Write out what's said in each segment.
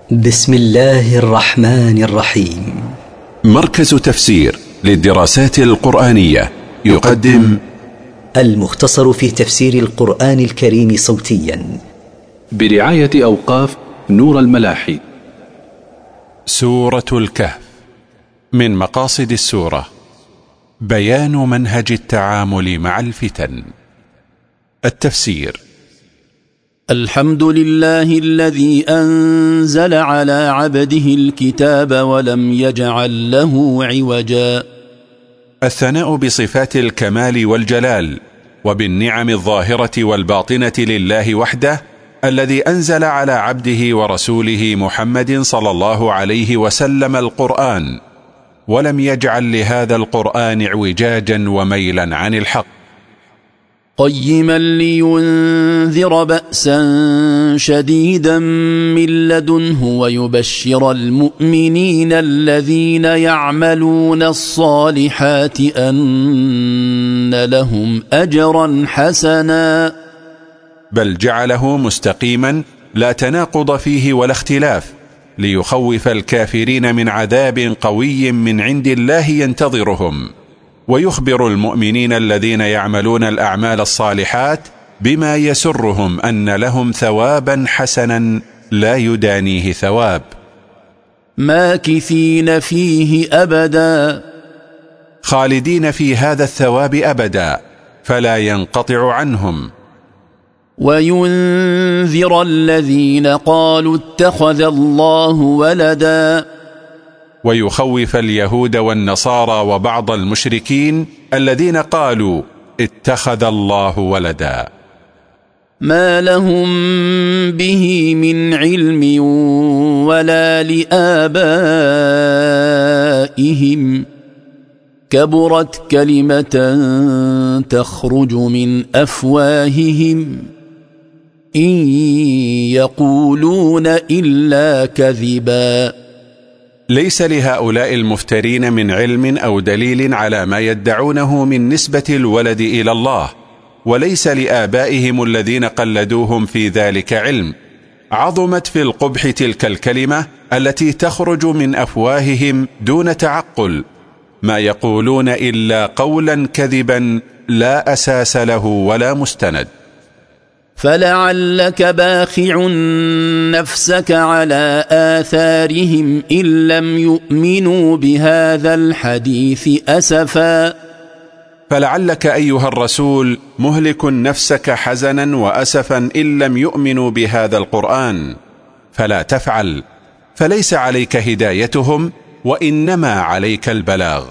بسم الله الرحمن الرحيم. مركز تفسير للدراسات القرآنية يقدم المختصر في تفسير القرآن الكريم صوتيا برعاية أوقاف نور الملاحي. سورة الكهف. من مقاصد السورة بيان منهج التعامل مع الفتن. التفسير: الحمد لله الذي أنزل على عبده الكتاب ولم يجعل له عوجا. الثناء بصفات الكمال والجلال وبالنعم الظاهرة والباطنة لله وحده، الذي أنزل على عبده ورسوله محمد صلى الله عليه وسلم القرآن، ولم يجعل لهذا القرآن اعوجاجا وميلا عن الحق، قيما لينذر بأسا شديدا من لدنه ويبشر المؤمنين الذين يعملون الصالحات أن لهم أجرا حسنا. بل جعله مستقيما لا تناقض فيه ولا اختلاف، ليخوف الكافرين من عذاب قوي من عند الله ينتظرهم، ويخبر المؤمنين الذين يعملون الأعمال الصالحات بما يسرهم أن لهم ثوابا حسنا لا يدانيه ثواب، ماكثين فيه أبدا، خالدين في هذا الثواب أبدا فلا ينقطع عنهم، وينذر الذين قالوا اتخذ الله ولدا، ويخوف اليهود والنصارى وبعض المشركين الذين قالوا اتخذ الله ولدا، ما لهم به من علم ولا لآبائهم، كبرت كلمة تخرج من أفواههم إن يقولون إلا كذبا. ليس لهؤلاء المفترين من علم أو دليل على ما يدعونه من نسبة الولد إلى الله، وليس لآبائهم الذين قلدوهم في ذلك علم. عظمت في القبح تلك الكلمة التي تخرج من أفواههم دون تعقل، ما يقولون إلا قولا كذبا لا أساس له ولا مستند. فلعلك باخع نفسك على آثارهم إن لم يؤمنوا بهذا الحديث أسفا. فلعلك أيها الرسول مهلك نفسك حزنا وأسفا إن لم يؤمنوا بهذا القرآن، فلا تفعل، فليس عليك هدايتهم وإنما عليك البلاغ.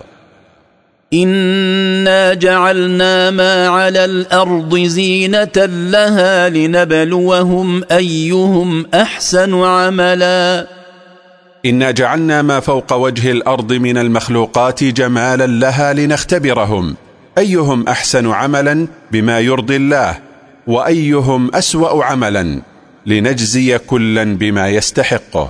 إنا جعلنا ما على الأرض زينة لها لنبلوهم أيهم أحسن عملا. إنا جعلنا ما فوق وجه الأرض من المخلوقات جمالا لها لنختبرهم أيهم أحسن عملا بما يرضي الله، وأيهم أسوأ عملا لنجزي كلا بما يستحقه.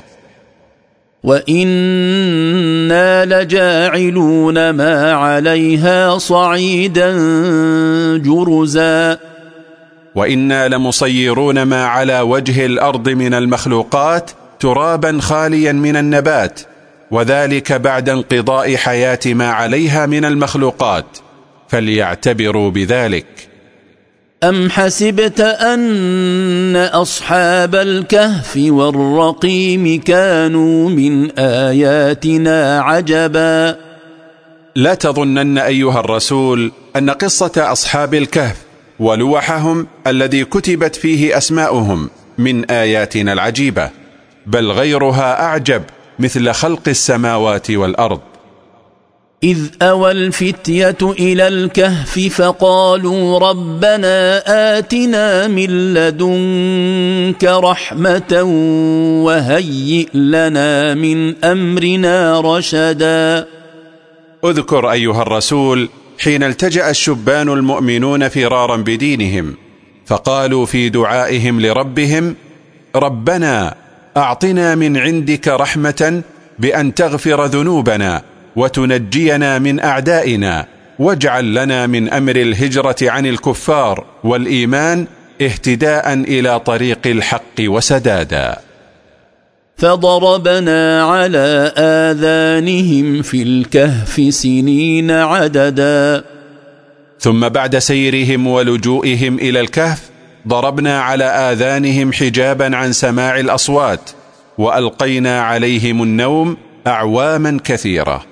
وإنا لجاعلون ما عليها صعيدا جرزا. وإنا لمصيرون ما على وجه الأرض من المخلوقات ترابا خاليا من النبات، وذلك بعد انقضاء حياة ما عليها من المخلوقات، فليعتبروا بذلك. أم حسبت أن أصحاب الكهف والرقيم كانوا من آياتنا عجبا. لا تظنن أيها الرسول أن قصة أصحاب الكهف ولوحهم الذي كتبت فيه أسماؤهم من آياتنا العجيبة، بل غيرها أعجب، مثل خلق السماوات والأرض. إذ أوى الفتية إلى الكهف فقالوا ربنا آتنا من لدنك رحمة وهيئ لنا من أمرنا رشدا. اذكر أيها الرسول حين التجأ الشبان المؤمنون فرارا بدينهم، فقالوا في دعائهم لربهم ربنا أعطنا من عندك رحمة بأن تغفر ذنوبنا وتنجينا من أعدائنا، واجعل لنا من أمر الهجرة عن الكفار والإيمان اهتداء إلى طريق الحق وسدادا. فضربنا على آذانهم في الكهف سنين عددا. ثم بعد سيرهم ولجوئهم إلى الكهف ضربنا على آذانهم حجابا عن سماع الأصوات، وألقينا عليهم النوم أعواما كثيرة.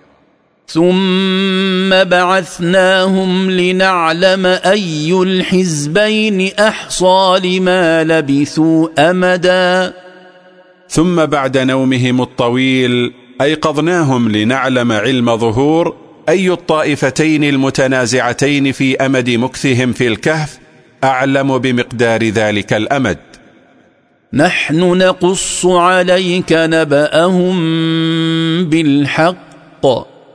ثم بعثناهم لنعلم أي الحزبين أحصى لما لبثوا أمدا. ثم بعد نومهم الطويل أيقظناهم لنعلم علم ظهور أي الطائفتين المتنازعتين في أمد مكثهم في الكهف أعلم بمقدار ذلك الأمد. نحن نقص عليك نبأهم بالحق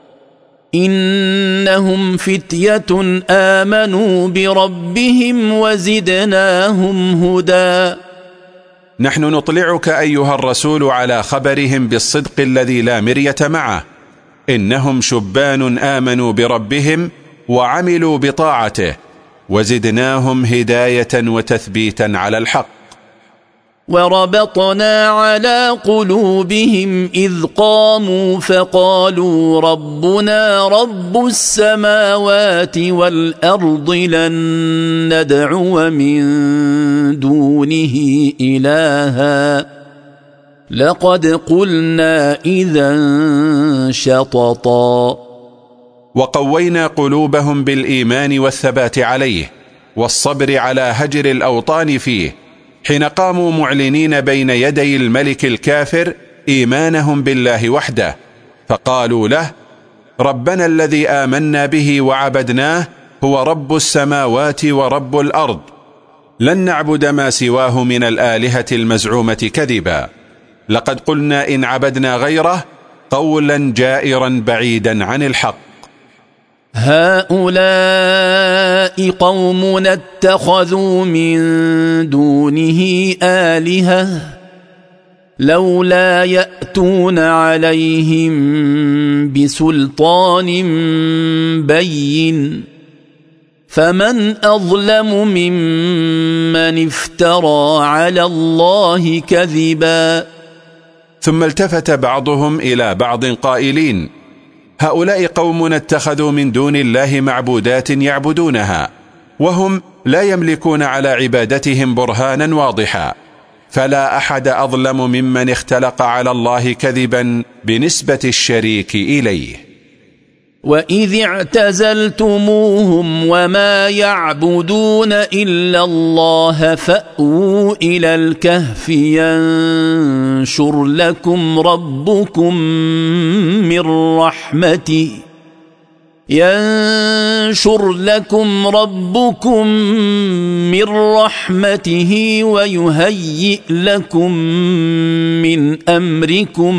إنهم فتية آمنوا بربهم وزدناهم هدى. نحن نطلعك أيها الرسول على خبرهم بالصدق الذي لا مرية معه، إنهم شبان آمنوا بربهم وعملوا بطاعته، وزدناهم هداية وتثبيتا على الحق. وربطنا على قلوبهم إذ قاموا فقالوا ربنا رب السماوات والأرض لن ندعو من دونه إلها لقد قلنا إذا شططا. وقوينا قلوبهم بالإيمان والثبات عليه والصبر على هجر الأوطان فيه، حين قاموا معلنين بين يدي الملك الكافر إيمانهم بالله وحده، فقالوا له ربنا الذي آمنا به وعبدناه هو رب السماوات ورب الأرض، لن نعبد ما سواه من الآلهة المزعومة كذبا، لقد قلنا إن عبدنا غيره قولا جائرا بعيدا عن الحق. هؤلاء قومنا اتخذوا من دونه آلهة لولا يأتون عليهم بسلطان بين فمن أظلم ممن افترى على الله كذبا. ثم التفت بعضهم إلى بعض قائلين هؤلاء قومنا اتخذوا من دون الله معبودات يعبدونها وهم لا يملكون على عبادتهم برهانا واضحا، فلا أحد أظلم ممن اختلق على الله كذبا بنسبة الشريك إليه. وإذ اعتزلتموهم وما يعبدون إلا الله فأووا إلى الكهف ينشر لكم ربكم من رحمته ويهيئ لكم من أمركم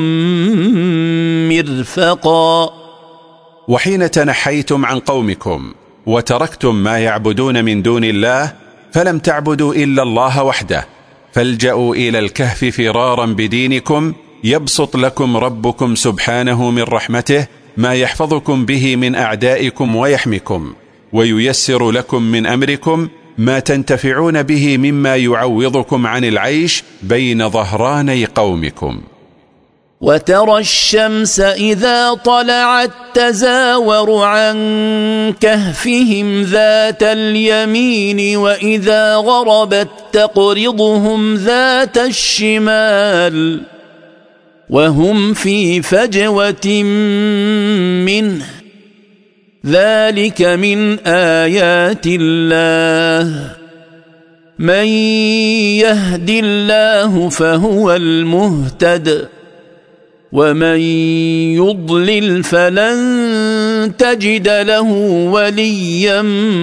مرفقا. وحين تنحيتم عن قومكم وتركتم ما يعبدون من دون الله فلم تعبدوا إلا الله وحده، فالجأوا إلى الكهف فرارا بدينكم يبسط لكم ربكم سبحانه من رحمته ما يحفظكم به من أعدائكم ويحميكم، وييسر لكم من أمركم ما تنتفعون به مما يعوضكم عن العيش بين ظهراني قومكم. وترى الشمس إذا طلعت تزاور عن كهفهم ذات اليمين وإذا غربت تقرضهم ذات الشمال وهم في فجوة منه ذلك من آيات الله من يهد الله فهو المهتد ومن يضلل فلن تجد له وليا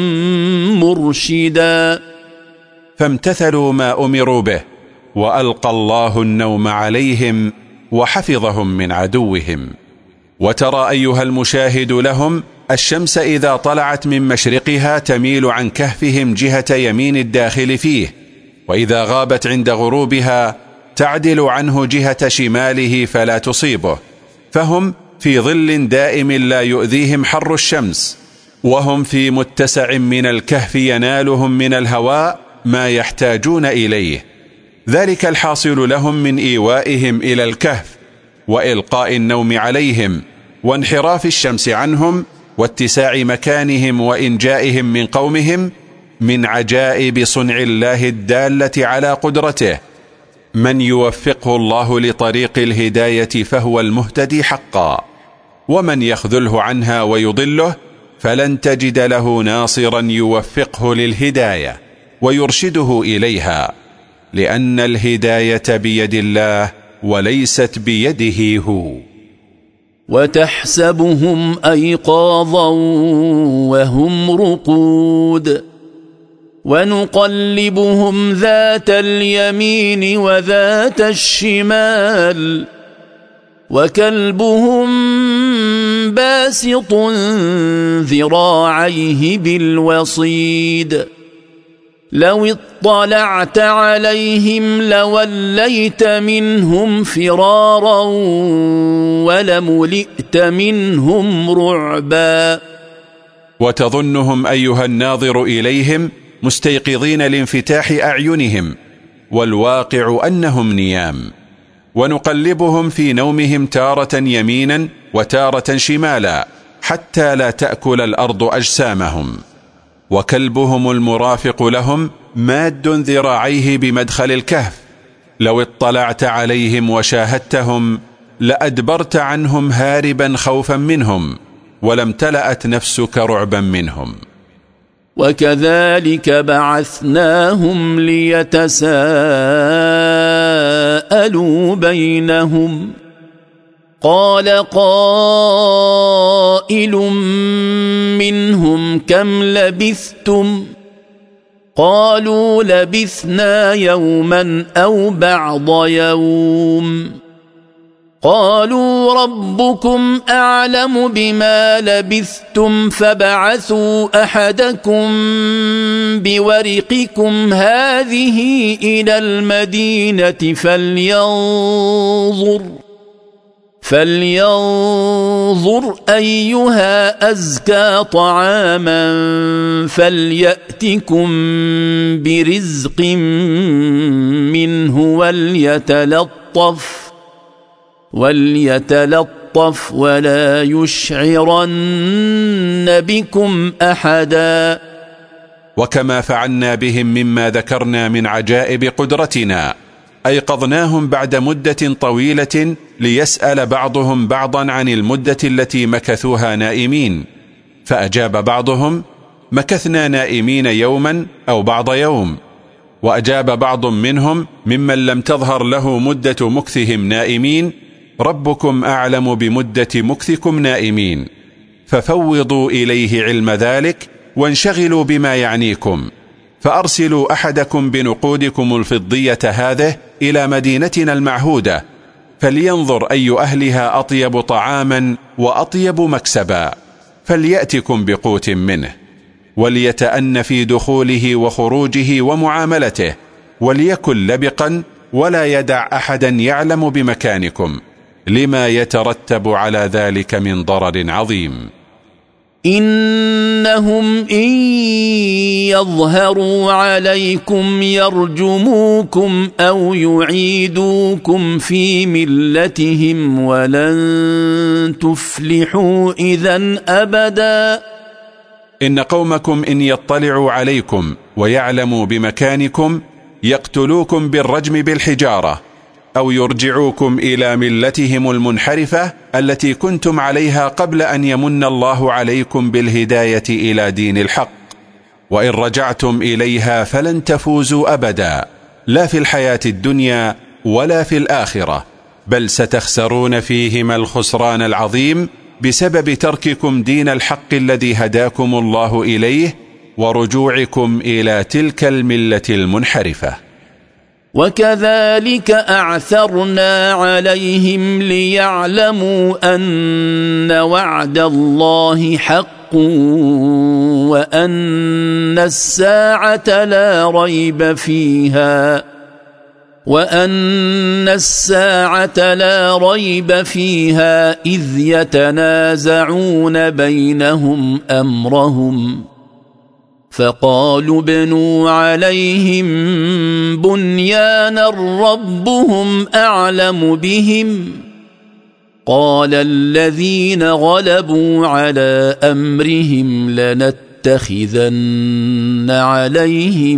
مرشدا. فامتثلوا ما أمروا به وألقى الله النوم عليهم وحفظهم من عدوهم. وترى أيها المشاهد لهم الشمس إذا طلعت من مشرقها تميل عن كهفهم جهة يمين الداخل فيه، وإذا غابت عند غروبها تعدل عنه جهة شماله فلا تصيبه، فهم في ظل دائم لا يؤذيهم حر الشمس، وهم في متسع من الكهف ينالهم من الهواء ما يحتاجون إليه. ذلك الحاصل لهم من إيوائهم إلى الكهف وإلقاء النوم عليهم وانحراف الشمس عنهم واتساع مكانهم وإنجائهم من قومهم من عجائب صنع الله الدالة على قدرته. من يوفقه الله لطريق الهداية فهو المهتدي حقا، ومن يخذله عنها ويضله فلن تجد له ناصرا يوفقه للهداية ويرشده إليها، لأن الهداية بيد الله وليست بيده هو. وتحسبهم أيقاظا وهم رقود ونقلبهم ذات اليمين وذات الشمال وكلبهم باسط ذراعيه بالوصيد لو اطلعت عليهم لوليت منهم فرارا ولملئت منهم رعبا. وتظنهم أيها الناظر إليهم مستيقظين لانفتاح أعينهم، والواقع أنهم نيام. ونقلبهم في نومهم تارة يمينا وتارة شمالا حتى لا تأكل الأرض أجسامهم. وكلبهم المرافق لهم ماد ذراعيه بمدخل الكهف، لو اطلعت عليهم وشاهدتهم لأدبرت عنهم هاربا خوفا منهم، ولم تلأت نفسك رعبا منهم. وكذلك بعثناهم ليتساءلوا بينهم قال قائل منهم كم لبثتم قالوا لبثنا يوما أو بعض يوم قالوا ربكم أعلم بما لبثتم فبعثوا أحدكم بورقكم هذه إلى المدينة فلينظر أيها أزكى طعاما فليأتكم برزق منه وليتلطف ولا يشعرن بكم أحدا. وكما فعلنا بهم مما ذكرنا من عجائب قدرتنا أيقظناهم بعد مدة طويلة ليسأل بعضهم بعضا عن المدة التي مكثوها نائمين، فأجاب بعضهم مكثنا نائمين يوما أو بعض يوم، وأجاب بعض منهم ممن لم تظهر له مدة مكثهم نائمين ربكم أعلم بمدة مكثكم نائمين، ففوضوا إليه علم ذلك وانشغلوا بما يعنيكم، فأرسلوا أحدكم بنقودكم الفضية هذه إلى مدينتنا المعهودة فلينظر أي أهلها أطيب طعاما وأطيب مكسبا فليأتكم بقوت منه، وليتأن في دخوله وخروجه ومعاملته، وليكن لبقا ولا يدع أحدا يعلم بمكانكم لما يترتب على ذلك من ضرر عظيم. إنهم إن يظهروا عليكم يرجموكم أو يعيدوكم في ملتهم ولن تفلحوا إذن أبدا. إن قومكم إن يطلعوا عليكم ويعلموا بمكانكم يقتلوكم بالرجم بالحجارة أو يرجعوكم إلى ملتهم المنحرفة التي كنتم عليها قبل أن يمن الله عليكم بالهداية إلى دين الحق، وإن رجعتم إليها فلن تفوزوا أبدا، لا في الحياة الدنيا ولا في الآخرة، بل ستخسرون فيهما الخسران العظيم بسبب ترككم دين الحق الذي هداكم الله إليه ورجوعكم إلى تلك الملة المنحرفة. وكذلك أعثرنا عليهم ليعلموا أن وعد الله حق وأن الساعة لا ريب فيها إذ يتنازعون بينهم أمرهم فقالوا ابنوا عليهم بنيانا ربهم أعلم بهم قال الذين غلبوا على أمرهم لنتخذن عليهم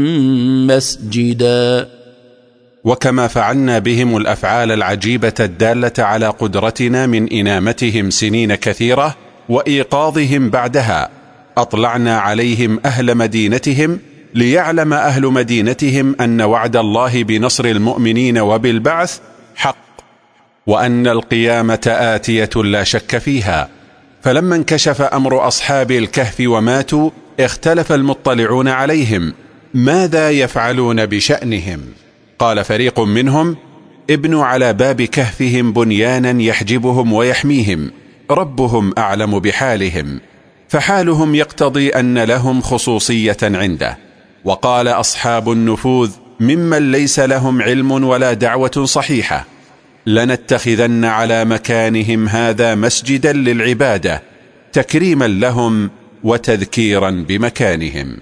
مسجدا. وكما فعلنا بهم الأفعال العجيبة الدالة على قدرتنا من إنامتهم سنين كثيرة وإيقاظهم بعدها، أطلعنا عليهم أهل مدينتهم ليعلم أهل مدينتهم أن وعد الله بنصر المؤمنين وبالبعث حق، وأن القيامة آتية لا شك فيها. فلما انكشف أمر أصحاب الكهف وماتوا اختلف المطلعون عليهم ماذا يفعلون بشأنهم. قال فريق منهم: ابنوا على باب كهفهم بنيانا يحجبهم ويحميهم، ربهم أعلم بحالهم، فحالهم يقتضي أن لهم خصوصية عنده. وقال أصحاب النفوذ ممن ليس لهم علم ولا دعوة صحيحة: لنتخذن على مكانهم هذا مسجدا للعبادة تكريما لهم وتذكيرا بمكانهم.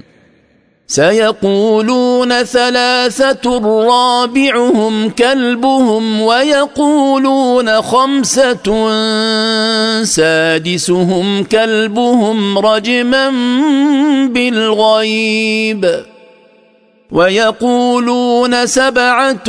سيقولون ثلاثة رابعهم كلبهم ويقولون خمسة سادسهم كلبهم رجما بالغيب ويقولون سبعة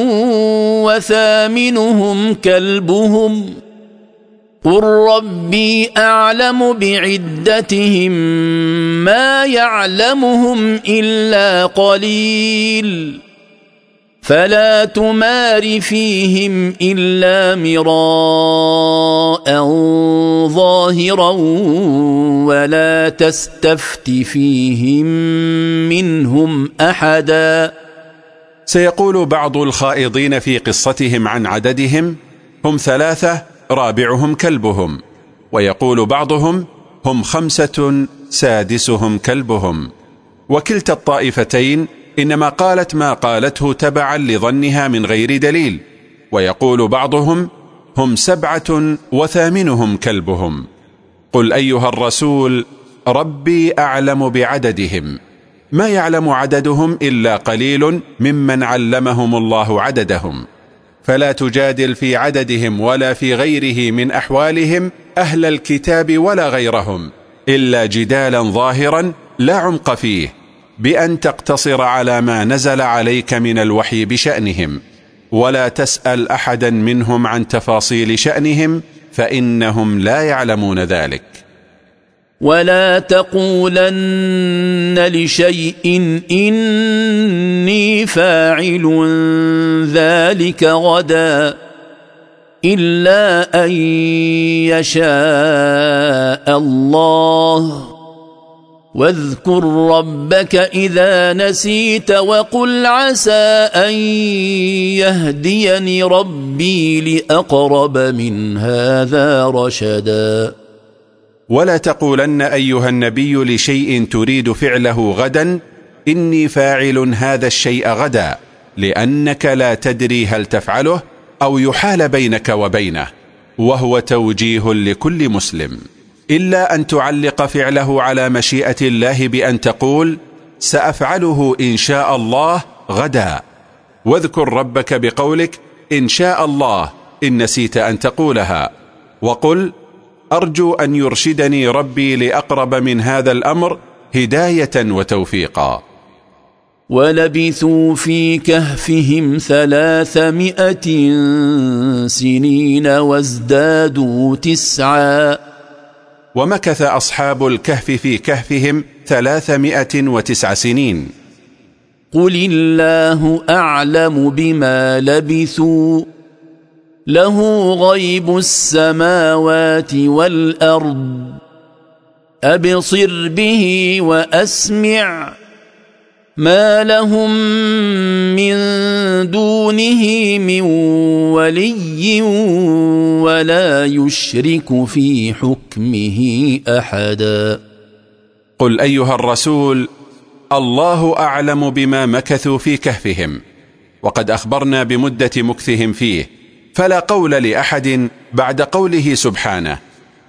وثامنهم كلبهم قل ربي أعلم بعدتهم ما يعلمهم إلا قليل فلا تمار فيهم إلا مراء ظاهرا ولا تستفت فيهم منهم أحدا. سيقول بعض الخائضين في قصتهم عن عددهم: هم 3 رابعهم كلبهم، ويقول بعضهم: هم 5 سادسهم كلبهم. وكلتا الطائفتين إنما قالت ما قالته تبعا لظنها من غير دليل. ويقول بعضهم: هم 7 وثامنهم كلبهم. قل أيها الرسول: ربي أعلم بعددهم، ما يعلم عددهم إلا قليل ممن علمهم الله عددهم، فلا تجادل في عددهم ولا في غيره من أحوالهم أهل الكتاب ولا غيرهم إلا جدالا ظاهرا لا عمق فيه، بأن تقتصر على ما نزل عليك من الوحي بشأنهم، ولا تسأل أحدا منهم عن تفاصيل شأنهم فإنهم لا يعلمون ذلك. ولا تقولن لشيء إني فاعل ذلك غدا إلا أن يشاء الله واذكر ربك إذا نسيت وقل عسى أن يهديني ربي لأقرب من هذا رشدا. ولا تقولن أيها النبي لشيء تريد فعله غدا إني فاعل هذا الشيء غدا، لأنك لا تدري هل تفعله أو يحال بينك وبينه، وهو توجيه لكل مسلم، إلا أن تعلق فعله على مشيئة الله بأن تقول سأفعله إن شاء الله غدا. واذكر ربك بقولك إن شاء الله إن نسيت أن تقولها، وقل أرجو أن يرشدني ربي لأقرب من هذا الأمر هداية وتوفيقا. ولبثوا في كهفهم 300 سنين وازدادوا 9. ومكث أصحاب الكهف في كهفهم 309 سنين. قل الله أعلم بما لبثوا له غيب السماوات والأرض أبصر به وأسمع ما لهم من دونه من ولي ولا يشرك في حكمه أحدا. قل أيها الرسول الله أعلم بما مكثوا في كهفهم، وقد أخبرنا بمدة مكثهم فيه، فلا قول لأحد بعد قوله سبحانه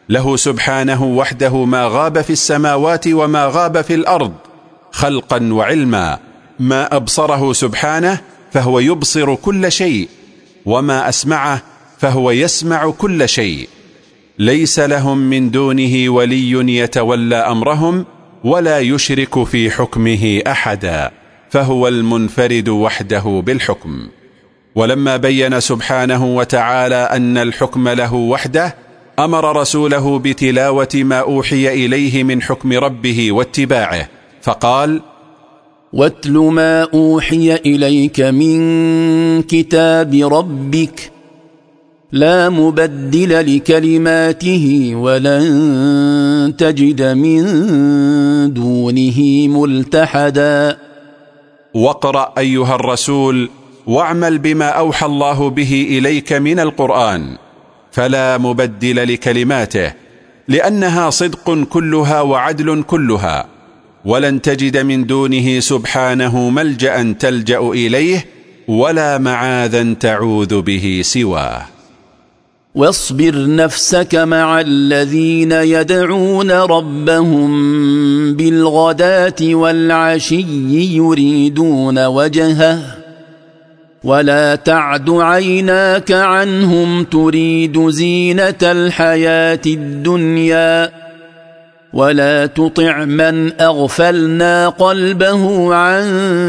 له سبحانه وحده ما غاب في السماوات وما غاب في الأرض خلقا وعلما. ما أبصره سبحانه فهو يبصر كل شيء، وما أسمعه فهو يسمع كل شيء. ليس لهم من دونه ولي يتولى أمرهم ولا يشرك في حكمه أحدا، فهو المنفرد وحده بالحكم. ولما بين سبحانه وتعالى أن الحكم له وحده، أمر رسوله بتلاوة ما أوحي إليه من حكم ربه واتباعه، فقال: واتل ما أوحي إليك من كتاب ربك لا مبدل لكلماته ولن تجد من دونه ملتحدا. واقرأ أيها الرسول واعمل بما أوحى الله به إليك من القرآن، فلا مبدل لكلماته، لأنها صدق كلها وعدل كلها، ولن تجد من دونه سبحانه ملجأ تلجأ إليه ولا معاذا تعوذ به سواه. واصبر نفسك مع الذين يدعون ربهم بالغداة والعشي يريدون وجهه ولا تعد عيناك عنهم تريد زينة الحياة الدنيا ولا تطع من أغفلنا قلبه عن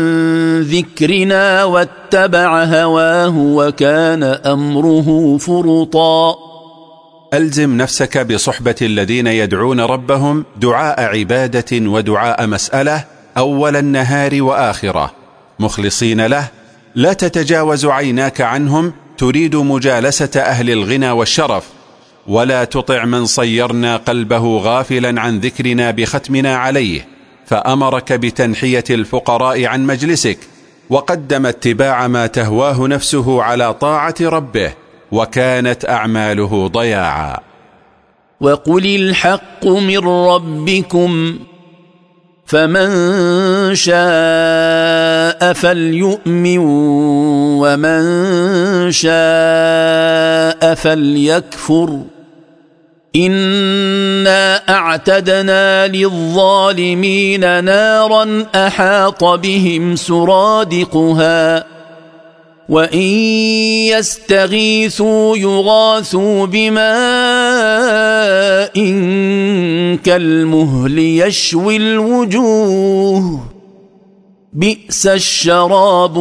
ذكرنا واتبع هواه وكان أمره فرطا. ألزم نفسك بصحبة الذين يدعون ربهم دعاء عبادة ودعاء مسألة أول النهار وآخرة مخلصين له، لا تتجاوز عيناك عنهم تريد مجالسة أهل الغنى والشرف، ولا تطع من صيرنا قلبه غافلا عن ذكرنا بختمنا عليه، فأمرك بتنحية الفقراء عن مجلسك، وقدم اتباع ما تهواه نفسه على طاعة ربه، وكانت أعماله ضياعا. وقل الحق من ربكم فمن شاء فليؤمن ومن شاء فليكفر إنا أعتدنا للظالمين نارا أحاط بهم سرادقها وإن يستغيثوا يغاثوا بماء كالمهل يشوي الوجوه بئس الشراب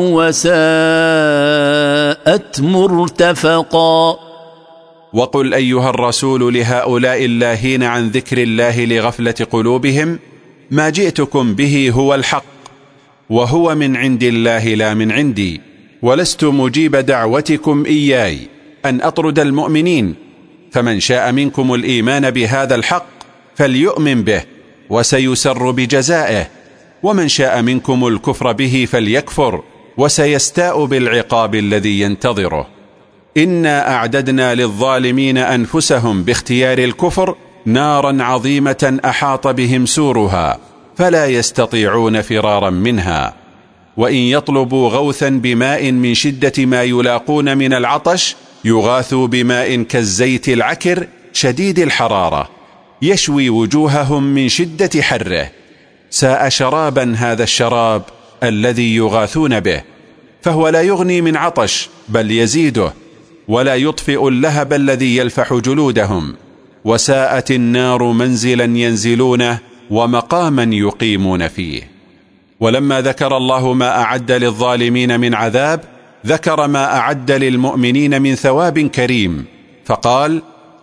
وساءت مرتفقا. وقل أيها الرسول لهؤلاء اللاهين عن ذكر الله لغفلة قلوبهم: ما جئتكم به هو الحق، وهو من عند الله لا من عندي، ولست مجيب دعوتكم إياي أن أطرد المؤمنين، فمن شاء منكم الإيمان بهذا الحق فليؤمن به وسيسر بجزائه، ومن شاء منكم الكفر به فليكفر وسيستاء بالعقاب الذي ينتظره. إنا أعددنا للظالمين أنفسهم باختيار الكفر نارا عظيمة أحاط بهم سورها فلا يستطيعون فرارا منها، وإن يطلبوا غوثا بماء من شدة ما يلاقون من العطش يغاثوا بماء كالزيت العكر شديد الحرارة يشوي وجوههم من شدة حره. ساء شرابا هذا الشراب الذي يغاثون به، فهو لا يغني من عطش بل يزيده، ولا يطفئ اللهب الذي يلفح جلودهم. وساءت النار منزلا ينزلونه ومقاما يقيمون فيه. ولما ذكر الله ما أعد للظالمين من عذاب، ذكر ما أعد للمؤمنين من ثواب كريم، فقال: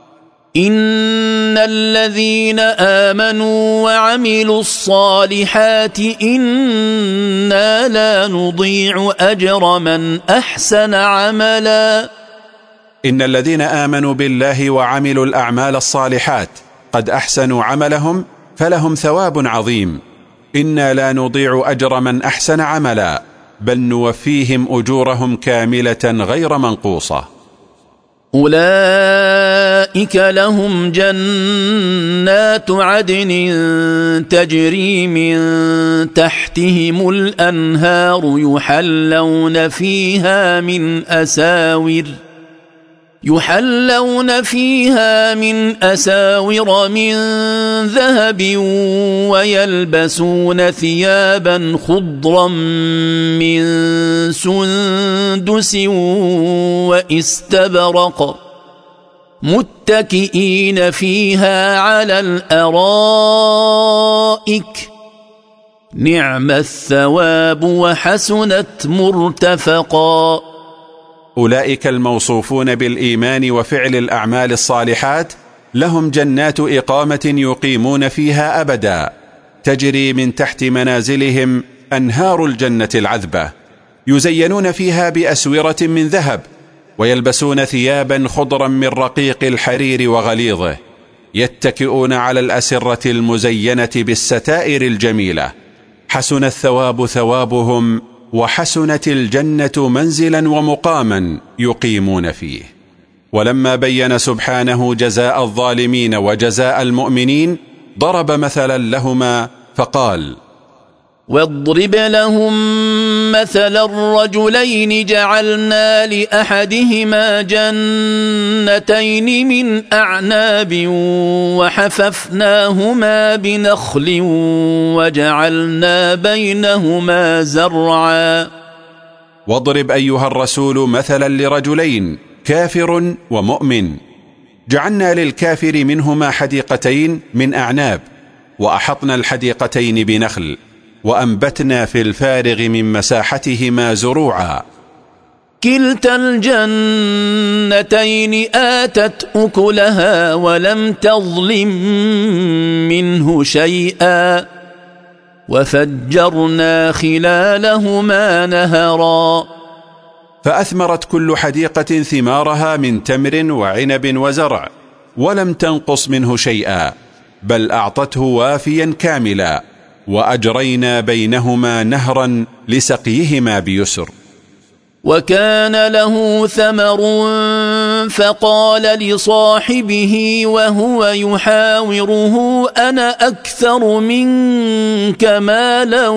إن الذين آمنوا وعملوا الصالحات إنا لا نضيع أجر من أحسن عملا. إن الذين آمنوا بالله وعملوا الأعمال الصالحات قد أحسنوا عملهم فلهم ثواب عظيم. إنا لا نضيع أجر من أحسن عملا، بل نوفيهم أجورهم كاملة غير منقوصة. أولئك لهم جنات عدن تجري من تحتهم الأنهار يحلون فيها من أساور من ذهب ويلبسون ثيابا خضرا من سندس واستبرق متكئين فيها على الأرائك نعم الثواب وحسنت مرتفقا. أولئك الموصوفون بالإيمان وفعل الأعمال الصالحات لهم جنات إقامة يقيمون فيها أبدا، تجري من تحت منازلهم أنهار الجنة العذبة، يزينون فيها بأسورة من ذهب، ويلبسون ثيابا خضرا من رقيق الحرير وغليظه، يتكئون على الأسرة المزينة بالستائر الجميلة، حسن الثواب ثوابهم وحسنت الجنة منزلا ومقاما يقيمون فيه. ولما بين سبحانه جزاء الظالمين وجزاء المؤمنين ضرب مثلا لهما فقال: واضرب لهم مثل الرجلين جعلنا لأحدهما جنتين من أعناب وحففناهما بنخل وجعلنا بينهما زرعا. واضرب أيها الرسول مثلا لرجلين كافر ومؤمن، جعلنا للكافر منهما حديقتين من أعناب، وأحطنا الحديقتين بنخل، وأنبتنا في الفارغ من مساحتهما زروعا. كلتا الجنتين آتت أكلها ولم تظلم منه شيئا وفجرنا خلالهما نهرا. فأثمرت كل حديقة ثمارها من تمر وعنب وزرع، ولم تنقص منه شيئا، بل أعطته وافيا كاملا، وأجرينا بينهما نهرا لسقيهما بيسر. وكان له ثمر فقال لصاحبه وهو يحاوره أنا أكثر منك مالا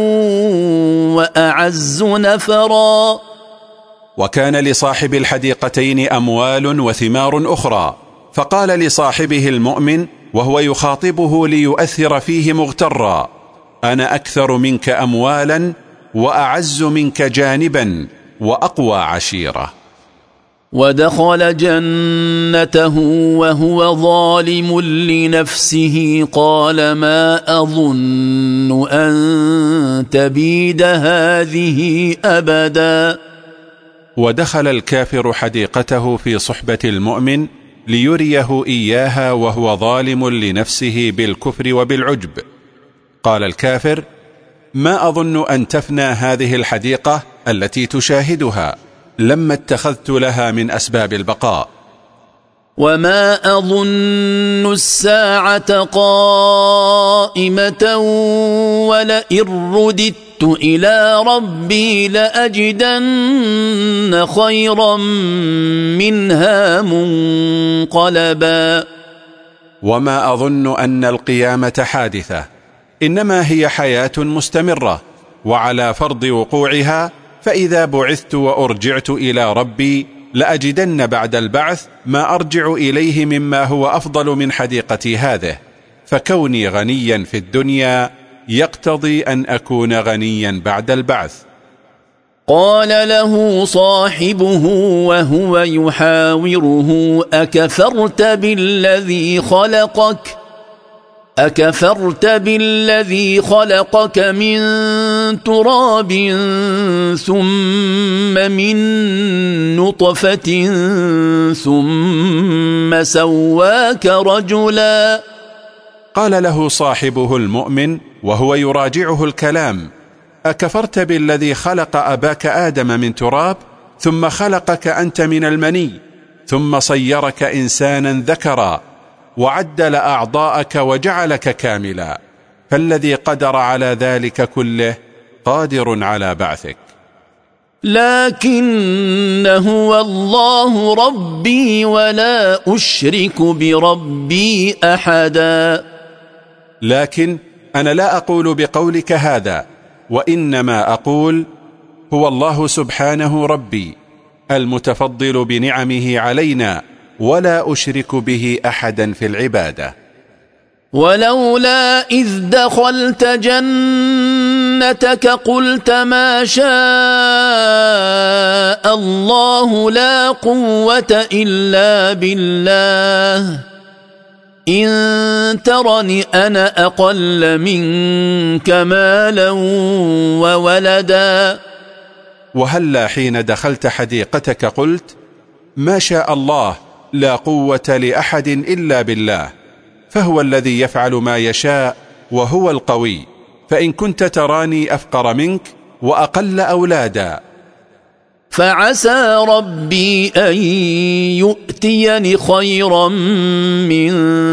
وأعز نفرا. وكان لصاحب الحديقتين أموال وثمار أخرى، فقال لصاحبه المؤمن وهو يخاطبه ليؤثر فيه مغترا: أنا أكثر منك أموالا وأعز منك جانبا وأقوى عشيرة. ودخل جنته وهو ظالم لنفسه قال ما أظن أن تبيد هذه أبدا. ودخل الكافر حديقته في صحبة المؤمن ليريه إياها وهو ظالم لنفسه بالكفر وبالعجب. قال الكافر: ما أظن أن تفنى هذه الحديقة التي تشاهدها لما اتخذت لها من أسباب البقاء. وما أظن الساعة قائمة ولئن رددت إلى ربي لأجدن خيرا منها منقلبا. وما أظن أن القيامة حادثة، إنما هي حياة مستمرة، وعلى فرض وقوعها فإذا بعثت وأرجعت إلى ربي لأجدن بعد البعث ما أرجع إليه مما هو أفضل من حديقتي هذه، فكوني غنيا في الدنيا يقتضي أن أكون غنيا بعد البعث. قال له صاحبه وهو يحاوره أكفرت بالذي خلقك من تراب ثم من نطفة ثم سواك رجلا. قال له صاحبه المؤمن وهو يراجعه الكلام: أكفرت بالذي خلق أباك آدم من تراب ثم خلقك أنت من المني ثم صيرك إنسانا ذكرا وعدل أعضاءك وجعلك كاملا، فالذي قدر على ذلك كله قادر على بعثك. لكن هو الله ربي ولا أشرك بربي أحدا. لكن أنا لا أقول بقولك هذا، وإنما أقول هو الله سبحانه ربي المتفضل بنعمه علينا ولا أشرك به أحدا في العبادة. ولولا إذ دخلت جنتك قلت ما شاء الله لا قوة إلا بالله إن ترني أنا أقل منك مالا وولدا. وهلا حين دخلت حديقتك قلت ما شاء الله لا قوة لأحد إلا بالله، فهو الذي يفعل ما يشاء وهو القوي، فإن كنت تراني أفقر منك وأقل أولادا. فعسى ربي أن يؤتيني خيرا من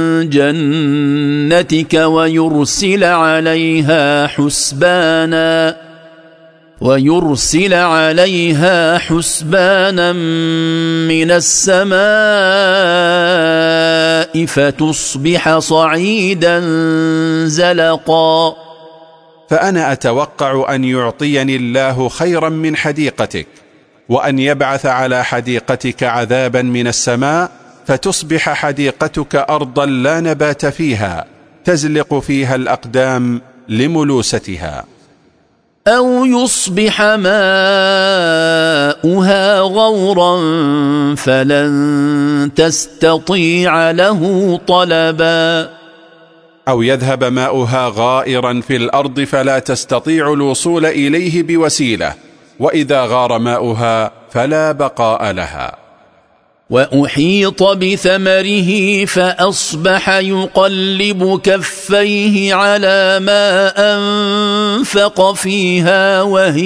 جنتك ويرسل عليها حسبانا من السماء فتصبح صعيدا زلقا. فأنا أتوقع أن يعطيني الله خيرا من حديقتك، وأن يبعث على حديقتك عذابا من السماء فتصبح حديقتك أرضا لا نبات فيها تزلق فيها الأقدام لملوستها، أو يصبح ماؤها غورا فلن تستطيع له طلبا، أو يذهب ماؤها غائرا في الأرض فلا تستطيع الوصول إليه بوسيلة، وإذا غار ماؤها فلا بقاء لها. وأحيط بثمره فأصبح يقلب كفيه على ما أنفق فيها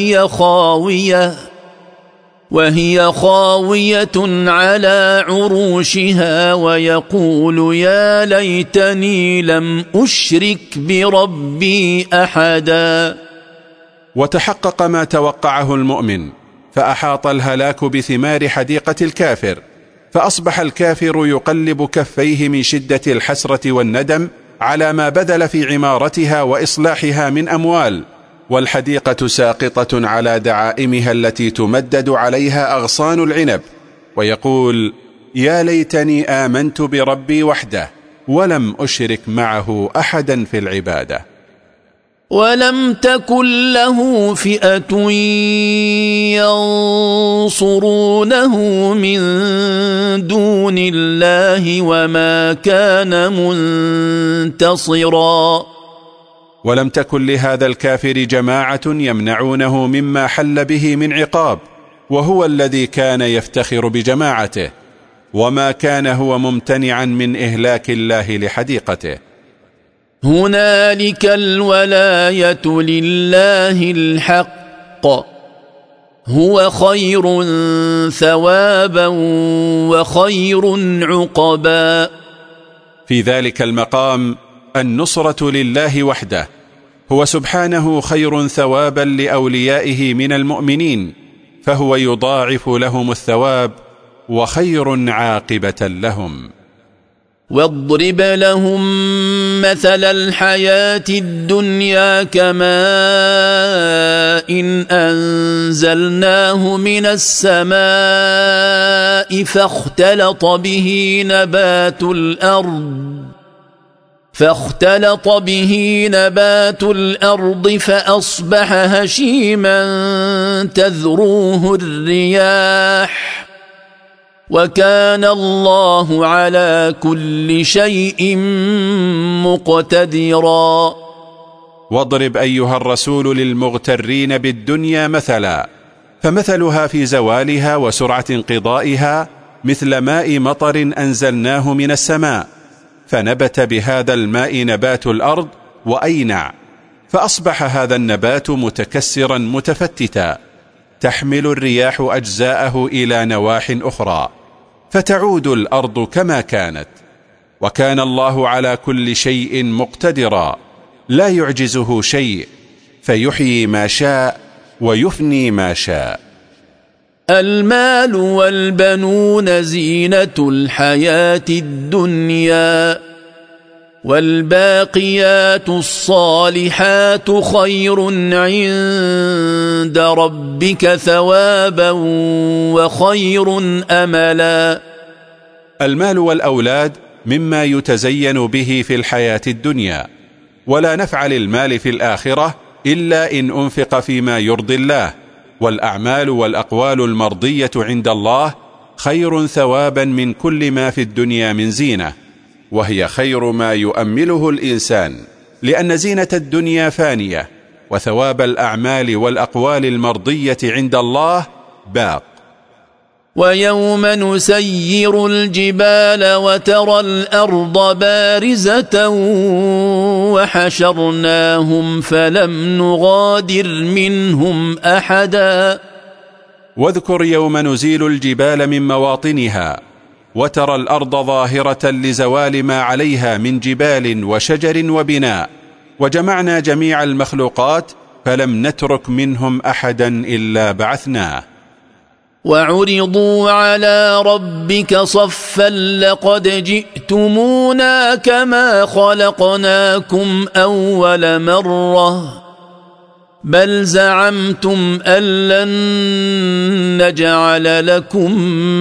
وهي خاوية على عروشها ويقول يا ليتني لم أشرك بربي أحدا. وتحقق ما توقعه المؤمن، فأحاط الهلاك بثمار حديقة الكافر، فأصبح الكافر يقلب كفيه من شدة الحسرة والندم على ما بذل في عمارتها وإصلاحها من أموال، والحديقة ساقطة على دعائمها التي تمدد عليها أغصان العنب، ويقول يا ليتني آمنت بربي وحده ولم أشرك معه أحدا في العبادة. ولم تكن له فئة ينصرونه من دون الله وما كان منتصرا. ولم تكن لهذا الكافر جماعة يمنعونه مما حل به من عقاب، وهو الذي كان يفتخر بجماعته، وما كان هو ممتنعا من إهلاك الله لحديقته. هنالك الولاية لله الحق هو خير ثوابا وخير عقبا. في ذلك المقام النصرة لله وحده، هو سبحانه خير ثوابا لأوليائه من المؤمنين، فهو يضاعف لهم الثواب وخير عاقبة لهم. واضرب لهم مثل الحياة الدنيا كماء إن أنزلناه من السماء فاختلط به نبات الأرض فأصبح هشيما تذروه الرياح وكان الله على كل شيء مقتدرا. واضرب أيها الرسول للمغترين بالدنيا مثلا، فمثلها في زوالها وسرعة انقضائها مثل ماء مطر أنزلناه من السماء، فنبت بهذا الماء نبات الأرض وأينع، فأصبح هذا النبات متكسرا متفتتا، تحمل الرياح أجزاءه إلى نواح أخرى، فتعود الأرض كما كانت، وكان الله على كل شيء مقتدرا، لا يعجزه شيء، فيحيي ما شاء ويفني ما شاء. المال والبنون زينة الحياة الدنيا والباقيات الصالحات خير عند ربك ثوابا وخير أملا. المال والأولاد مما يتزين به في الحياة الدنيا، ولا نفع للمال في الآخرة إلا إن أنفق فيما يرضي الله، والأعمال والأقوال المرضية عند الله خير ثوابا من كل ما في الدنيا من زينة، وهي خير ما يؤمله الإنسان، لأن زينة الدنيا فانية، وثواب الأعمال والأقوال المرضية عند الله باق. ويوم نسير الجبال وترى الأرض بارزة وحشرناهم فلم نغادر منهم أحدا. واذكر يوم نزيل الجبال من مواطنها، وترى الأرض ظاهرة لزوال ما عليها من جبال وشجر وبناء، وجمعنا جميع المخلوقات فلم نترك منهم أحدا إلا بعثناه. وعرضوا على ربك صفا لقد جئتمونا كما خلقناكم أول مرة بل زعمتم أن لن نجعل لكم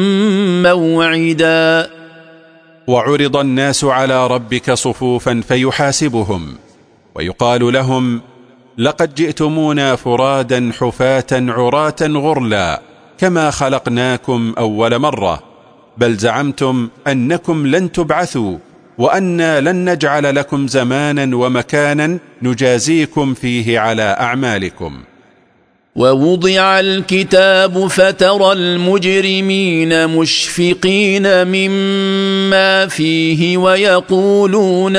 موعدا. وعرض الناس على ربك صفوفا فيحاسبهم ويقال لهم لقد جئتمونا فرادا حفاة عراة غرلا كما خلقناكم أول مرة بل زعمتم أنكم لن تبعثوا وأنا لن نجعل لكم زمانا ومكانا نجازيكم فيه على أعمالكم. ووضع الكتاب فترى المجرمين مشفقين مما فيه ويقولون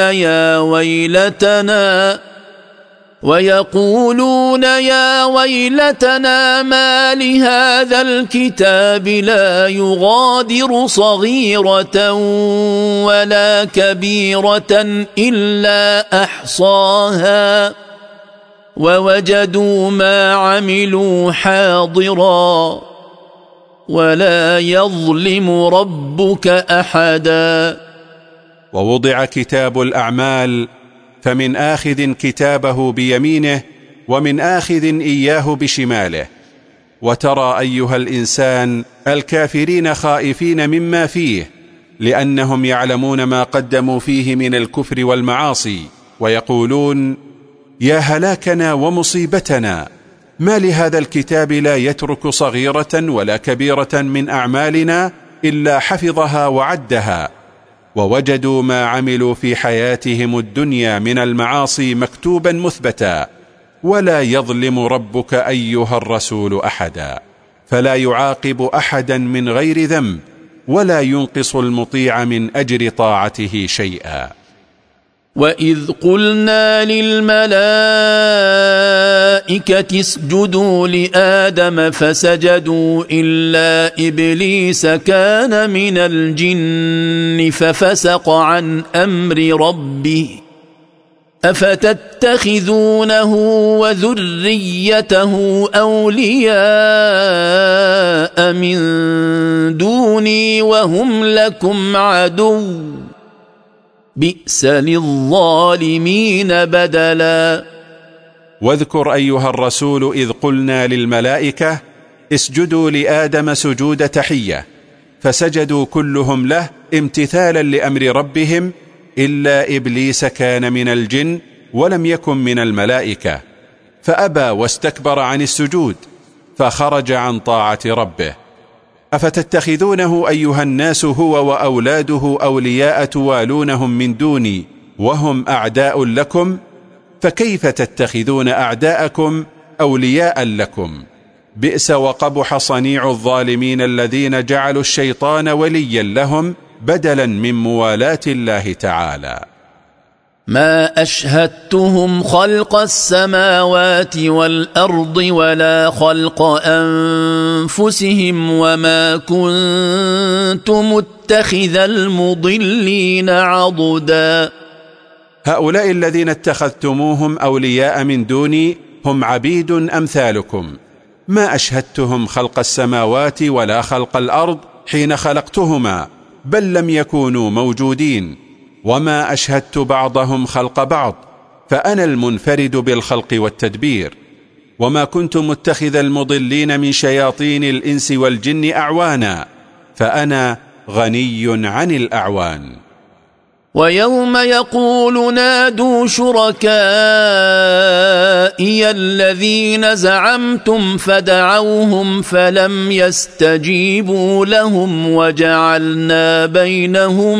يا ويلتنا ما لهذا الكتاب لا يغادر صغيرة ولا كبيرة إلا أحصاها ووجدوا ما عملوا حاضرا ولا يظلم ربك أحدا. ووضع كتاب الأعمال فمن آخذ كتابه بيمينه ومن آخذ إياه بشماله، وترى أيها الإنسان الكافرين خائفين مما فيه لأنهم يعلمون ما قدموا فيه من الكفر والمعاصي، ويقولون يا هلاكنا ومصيبتنا ما لهذا الكتاب لا يترك صغيرة ولا كبيرة من أعمالنا إلا حفظها وعدها، ووجدوا ما عملوا في حياتهم الدنيا من المعاصي مكتوبا مثبتا ولا يظلم ربك أيها الرسول أحدا، فلا يعاقب أحدا من غير ذنب ولا ينقص المطيع من أجر طاعته شيئا. وإذ قلنا للملائكة اسجدوا لآدم فسجدوا إلا إبليس كان من الجن ففسق عن أمر ربه أفتتخذونه وذريته أولياء من دوني وهم لكم عدو بئس للظالمين بدلا. واذكر أيها الرسول إذ قلنا للملائكة اسجدوا لآدم سجود تحية فسجدوا كلهم له امتثالا لأمر ربهم إلا إبليس كان من الجن ولم يكن من الملائكة فأبى واستكبر عن السجود فخرج عن طاعة ربه. أفتتخذونه أيها الناس هو وأولاده أولياء توالونهم من دوني وهم أعداء لكم؟ فكيف تتخذون أعداءكم أولياء لكم؟ بئس وقبح صنيع الظالمين الذين جعلوا الشيطان وليا لهم بدلا من موالاة الله تعالى. ما أشهدتهم خلق السماوات والأرض ولا خلق أنفسهم وما كنت متخذ المضلين عضدا. هؤلاء الذين اتخذتموهم أولياء من دوني هم عبيد أمثالكم، ما أشهدتهم خلق السماوات ولا خلق الأرض حين خلقتهما بل لم يكونوا موجودين، وما أشهدت بعضهم خلق بعض فأنا المنفرد بالخلق والتدبير، وما كنت متخذ المضلين من شياطين الإنس والجن أعوانا فأنا غني عن الأعوان. ويوم يقول نادوا شركائي الذين زعمتم فدعوهم فلم يستجيبوا لهم وجعلنا بينهم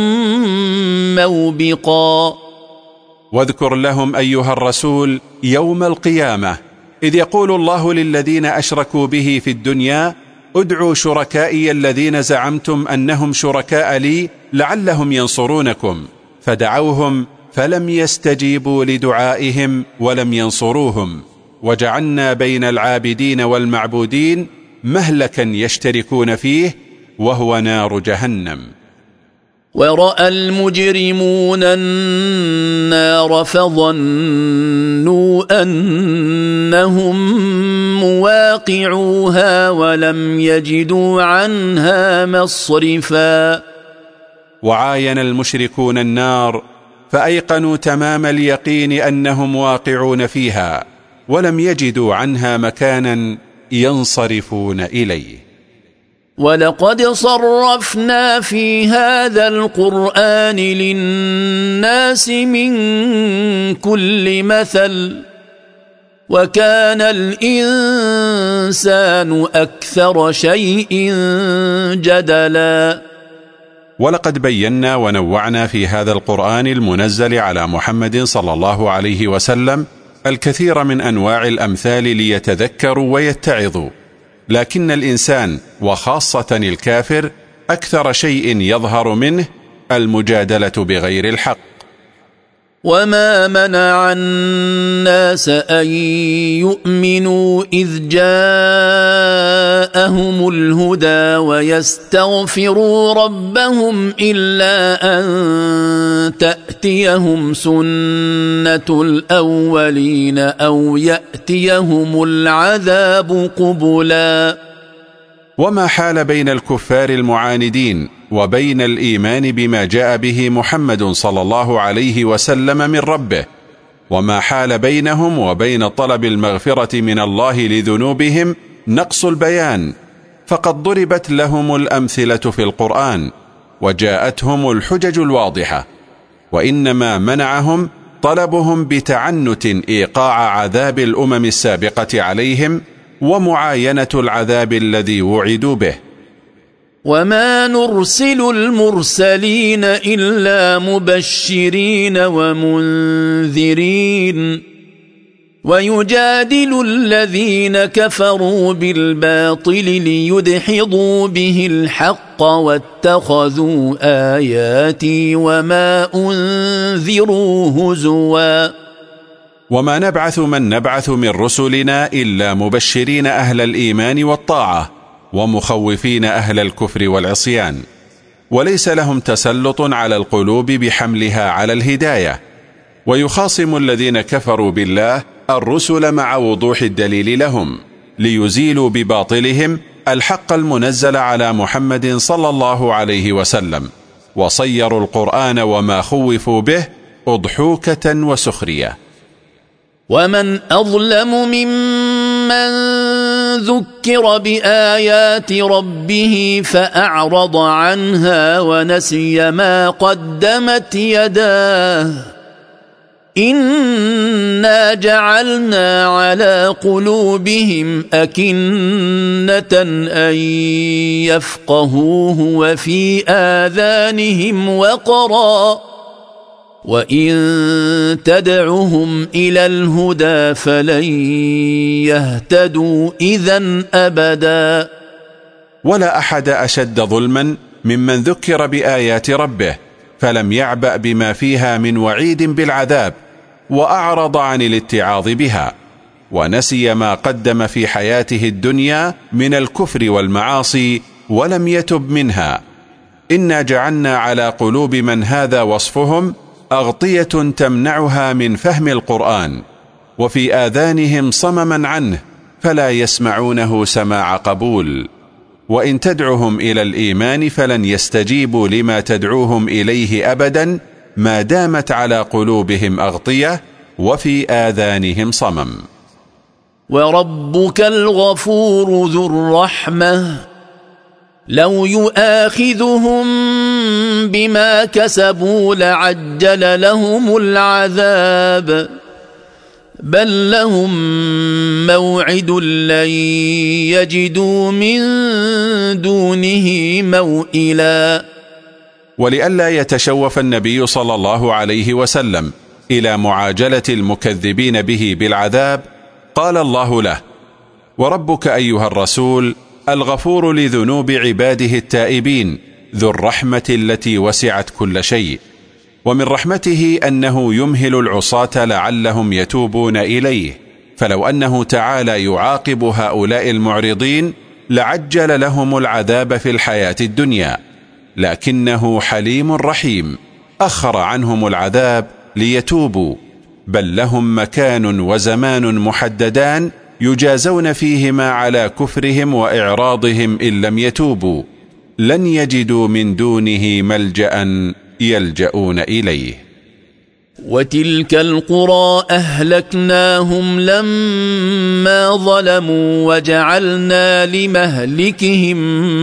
موبقا. واذكر لهم أيها الرسول يوم القيامة إذ يقول الله للذين أشركوا به في الدنيا ادعوا شركائي الذين زعمتم أنهم شركاء لي لعلهم ينصرونكم، فدعوهم فلم يستجيبوا لدعائهم ولم ينصروهم، وجعلنا بين العابدين والمعبودين مهلكا يشتركون فيه وهو نار جهنم. ورأى المجرمون النار فظنوا أنهم مواقعوها ولم يجدوا عنها مصرفا. وعاين المشركون النار فأيقنوا تمام اليقين أنهم واقعون فيها ولم يجدوا عنها مكانا ينصرفون إليه. ولقد صرفنا في هذا القرآن للناس من كل مثل وكان الإنسان أكثر شيء جدلا. ولقد بينا ونوعنا في هذا القرآن المنزل على محمد صلى الله عليه وسلم الكثير من أنواع الأمثال ليتذكروا ويتعظوا، لكن الإنسان وخاصة الكافر أكثر شيء يظهر منه المجادلة بغير الحق. وما منع الناس أن يؤمنوا إذ جاءهم الهدى ويستغفروا ربهم إلا أن تأتيهم سنة الأولين أو يأتيهم العذاب قبلا. وما حال بين الكفار المعاندين وبين الإيمان بما جاء به محمد صلى الله عليه وسلم من ربه، وما حال بينهم وبين طلب المغفرة من الله لذنوبهم نقص البيان، فقد ضربت لهم الأمثلة في القرآن وجاءتهم الحجج الواضحة، وإنما منعهم طلبهم بتعنت إيقاع عذاب الأمم السابقة عليهم ومعاينة العذاب الذي وعدوا به. وما نرسل المرسلين إلا مبشرين ومنذرين ويجادل الذين كفروا بالباطل ليدحضوا به الحق واتخذوا آياتي وما أنذروا هزوا. وما نبعث من نبعث من رسلنا إلا مبشرين أهل الإيمان والطاعة ومخوفين أهل الكفر والعصيان، وليس لهم تسلط على القلوب بحملها على الهداية. ويخاصم الذين كفروا بالله الرسل مع وضوح الدليل لهم ليزيلوا بباطلهم الحق المنزل على محمد صلى الله عليه وسلم، وصيروا القرآن وما خوفوا به أضحوكة وسخرية. ومن أظلم ممن ذكر بآيات ربه فأعرض عنها ونسي ما قدمت يداه إنا جعلنا على قلوبهم أكنة أن يفقهوه وفي آذانهم وقرا وإن تدعهم إلى الهدى فلن يهتدوا إذن أبدا. ولا أحد أشد ظلما ممن ذكر بآيات ربه فلم يعبأ بما فيها من وعيد بالعذاب وأعرض عن الاتعاظ بها، ونسي ما قدم في حياته الدنيا من الكفر والمعاصي ولم يتب منها. إنا جعلنا على قلوب من هذا وصفهم أغطية تمنعها من فهم القرآن، وفي آذانهم صمما عنه فلا يسمعونه سماع قبول، وإن تدعهم إلى الإيمان فلن يستجيبوا لما تدعوهم إليه أبدا ما دامت على قلوبهم أغطية وفي آذانهم صمم. وربك الغفور ذو الرحمة لو يؤاخذهم بما كسبوا لعجل لهم العذاب بل لهم موعد لن يجدوا من دونه موئلا. ولئلا يتشوف النبي صلى الله عليه وسلم إلى معاجلة المكذبين به بالعذاب قال الله له: وربك أيها الرسول الغفور لذنوب عباده التائبين ذو الرحمة التي وسعت كل شيء، ومن رحمته أنه يمهل العصاة لعلهم يتوبون إليه، فلو أنه تعالى يعاقب هؤلاء المعرضين لعجل لهم العذاب في الحياة الدنيا، لكنه حليم رحيم أخر عنهم العذاب ليتوبوا، بل لهم مكان وزمان محددان يجازون فيهما على كفرهم وإعراضهم إن لم يتوبوا، لن يجدوا من دونه ملجأ يلجؤون إليه. وتلك القرى أهلكناهم لما ظلموا وجعلنا لمهلكهم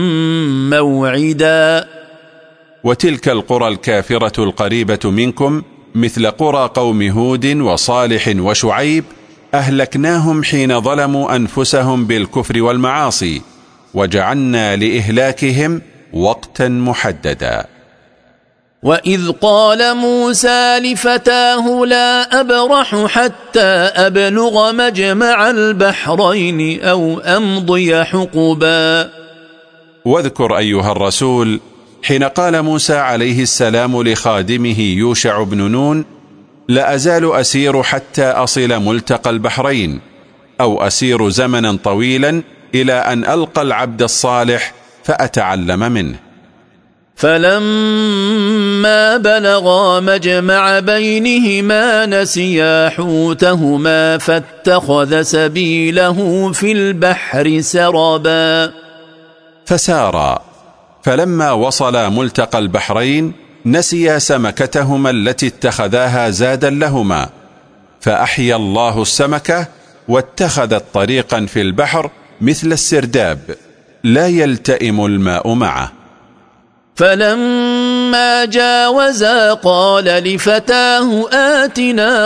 موعدا. وتلك القرى الكافرة القريبة منكم مثل قرى قوم هود وصالح وشعيب أهلكناهم حين ظلموا أنفسهم بالكفر والمعاصي، وجعلنا لإهلاكهم وقتا محددا. وإذ قال موسى لفتاه لا أبرح حتى أبلغ مجمع البحرين أو أمضي حقبا. واذكر أيها الرسول حين قال موسى عليه السلام لخادمه يوشع بن نون: لا أزال أسير حتى أصل ملتقى البحرين، أو أسير زمنا طويلا إلى أن ألقى العبد الصالح فأتعلم منه. فلما بلغا مجمع بينهما نسيا حوتهما فاتخذ سبيله في البحر سربا. فسارا، فلما وصلا ملتقى البحرين نسيا سمكتهما التي اتخذاها زادا لهما، فأحيا الله السمكة واتخذت طريقا في البحر مثل السرداب لا يلتئم الماء معه. فلما جاوزا قال لفتاه آتنا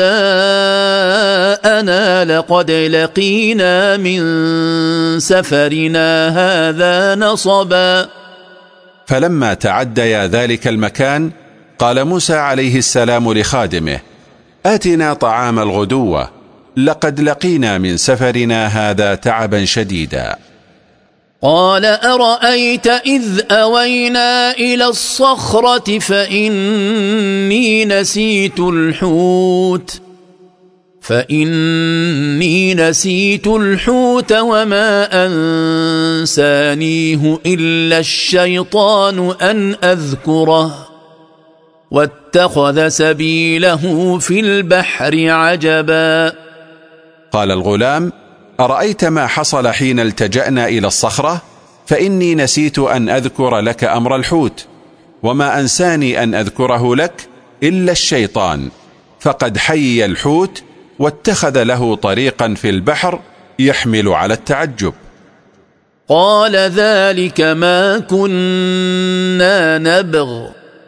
غداءنا لقد لقينا من سفرنا هذا نصبا. فلما تعديا ذلك المكان قال موسى عليه السلام لخادمه: آتنا طعام الغدوة، لقد لقينا من سفرنا هذا تعبا شديدا. قال أرأيت إذ أوينا إلى الصخرة فإني نسيت الحوت وما أنسانيه إلا الشيطان أن أذكره واتخذ سبيله في البحر عجبا. قال الغلام: أرأيت ما حصل حين التجأنا إلى الصخرة؟ فإني نسيت أن أذكر لك أمر الحوت، وما أنساني أن أذكره لك إلا الشيطان، فقد حيي الحوت واتخذ له طريقا في البحر يحمل على التعجب. قال ذلك ما كنا نبغ